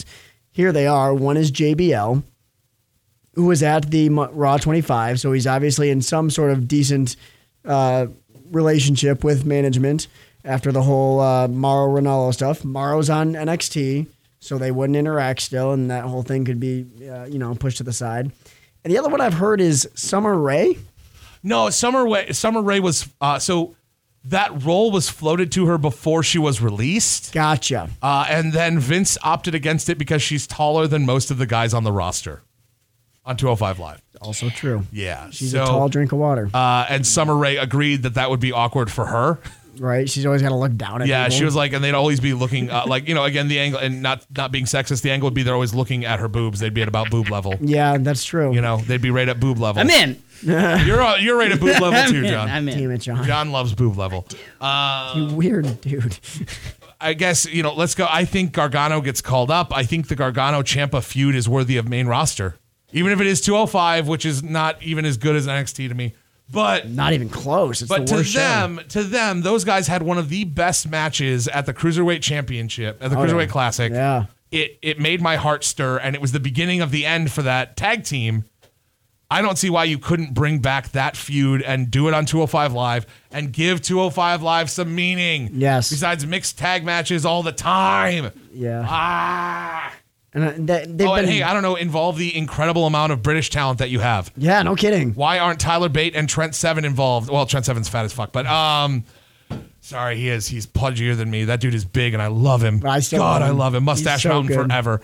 here they are. One is JBL, who was at the Raw 25, so he's obviously in some sort of decent relationship with management after the whole Mauro Ranallo stuff. Mauro's on NXT, so they wouldn't interact still, and that whole thing could be, pushed to the side. And the other one I've heard is Summer Rae. No, Summer Rae was so that role was floated to her before she was released. Gotcha. And then Vince opted against it because she's taller than most of the guys on the roster on 205 Live. Also true. Yeah. She's a tall drink of water. And Summer Rae agreed that would be awkward for her. Right. She's always got to look down at people. She was like, and they'd always be looking again, the angle, and not being sexist, the angle would be they're always looking at her boobs. They'd be at about boob level. Yeah, that's true. They'd be right at boob level. I'm in. You're right at boob level too, John. I'm in. Damn it, John. John loves boob level. You weird dude. I guess, let's go. I think Gargano gets called up. I think the Gargano-Ciampa feud is worthy of main roster. Even if it is 205, which is not even as good as NXT to me. But not even close. It's but the worst to them, those guys had one of the best matches at the Cruiserweight Championship, at the Cruiserweight Classic. Yeah. It made my heart stir, and it was the beginning of the end for that tag team. I don't see why you couldn't bring back that feud and do it on 205 Live and give 205 Live some meaning. Yes. Besides mixed tag matches all the time. Yeah. And they've and hey, I don't know, involve the incredible amount of British talent that you have. Yeah, no kidding. Why aren't Tyler Bate and Trent Seven involved? Well, Trent Seven's fat as fuck, but sorry, he is. He's pudgier than me. That dude is big, and I love him. I love him. Mustache He's so Mountain good. forever.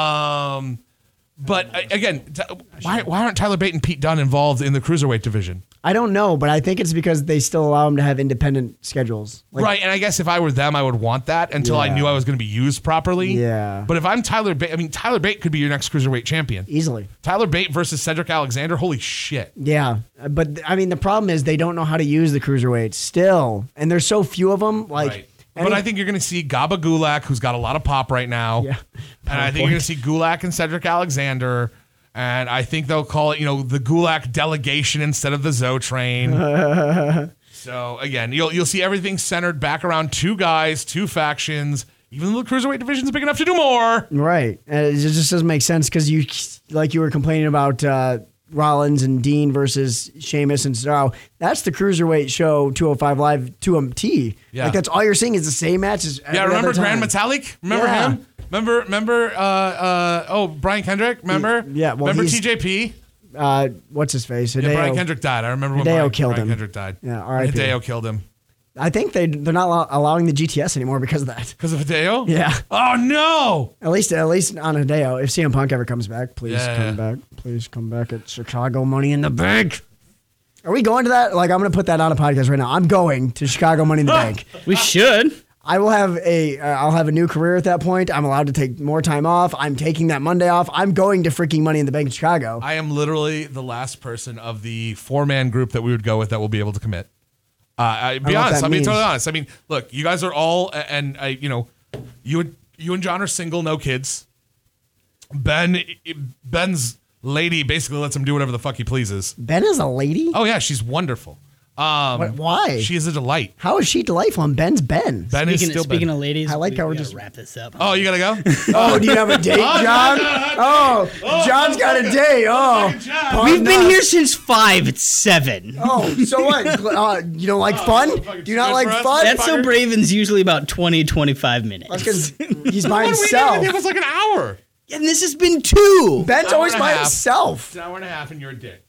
But again, why aren't Tyler Bate and Pete Dunne involved in the Cruiserweight division? I don't know, but I think it's because they still allow them to have independent schedules. Right, and I guess if I were them, I would want that until I knew I was going to be used properly. Yeah. But if I'm Tyler Bate, Tyler Bate could be your next Cruiserweight champion. Easily. Tyler Bate versus Cedric Alexander, holy shit. Yeah, but the problem is they don't know how to use the cruiserweights still, and there's so few of them. Right. But I think you're going to see Gaba Gulak, who's got a lot of pop right now. Yeah. And I think you're going to see Gulak and Cedric Alexander. And I think they'll call it, the Gulak delegation instead of the Zoe train. So again, you'll see everything centered back around two guys, two factions. Even though the Cruiserweight division's big enough to do more. Right. It just doesn't make sense because you were complaining about Rollins and Dean versus Sheamus and Cesaro. That's the Cruiserweight show 205 Live 2MT. Yeah. Like that's all you're seeing is the same matches. Remember Grand Metalik? Remember him? Remember Brian Kendrick? Remember? Yeah. Well, remember TJP? What's his face? Yeah, Brian Kendrick died. I remember when Hideo killed Brian him. Kendrick died. Yeah, R.I.P. Hideo killed him. I think they're not allowing the GTS anymore because of that. Because of Hideo? Yeah. Oh no! At least on Hideo. If CM Punk ever comes back, please come back. Please come back at Chicago Money in the Bank. Are we going to that? Like, I'm going to put that on a podcast right now. I'm going to Chicago Money in the Bank. We should. I will have I'll have a new career at that point. I'm allowed to take more time off. I'm taking that Monday off. I'm going to freaking Money in the Bank in Chicago. I am literally the last person of the 4-man group that we would go with that will be able to commit. I'll be honest. Totally honest. Look, you guys are all, and you and John are single, no kids. Ben's lady basically lets him do whatever the fuck he pleases. Ben is a lady? Oh yeah, she's wonderful. Why? She is a delight. How is she delightful? And Ben's Ben. Ben is still Speaking Ben. of ladies, I like how we're gotta just wrap this up. Oh, you gotta go. Oh, do you have a date, John? Oh, John's got a date. Oh, We've been here since 5. It's 7. Oh, so what? You don't like fun? Do you not like fun? That's so Braven's usually about 20, 25 minutes. That's because he's by himself. It was like an hour. And this has been 2. Ben's always Hour and a by half. himself. It's an hour and a half, and you're a dick.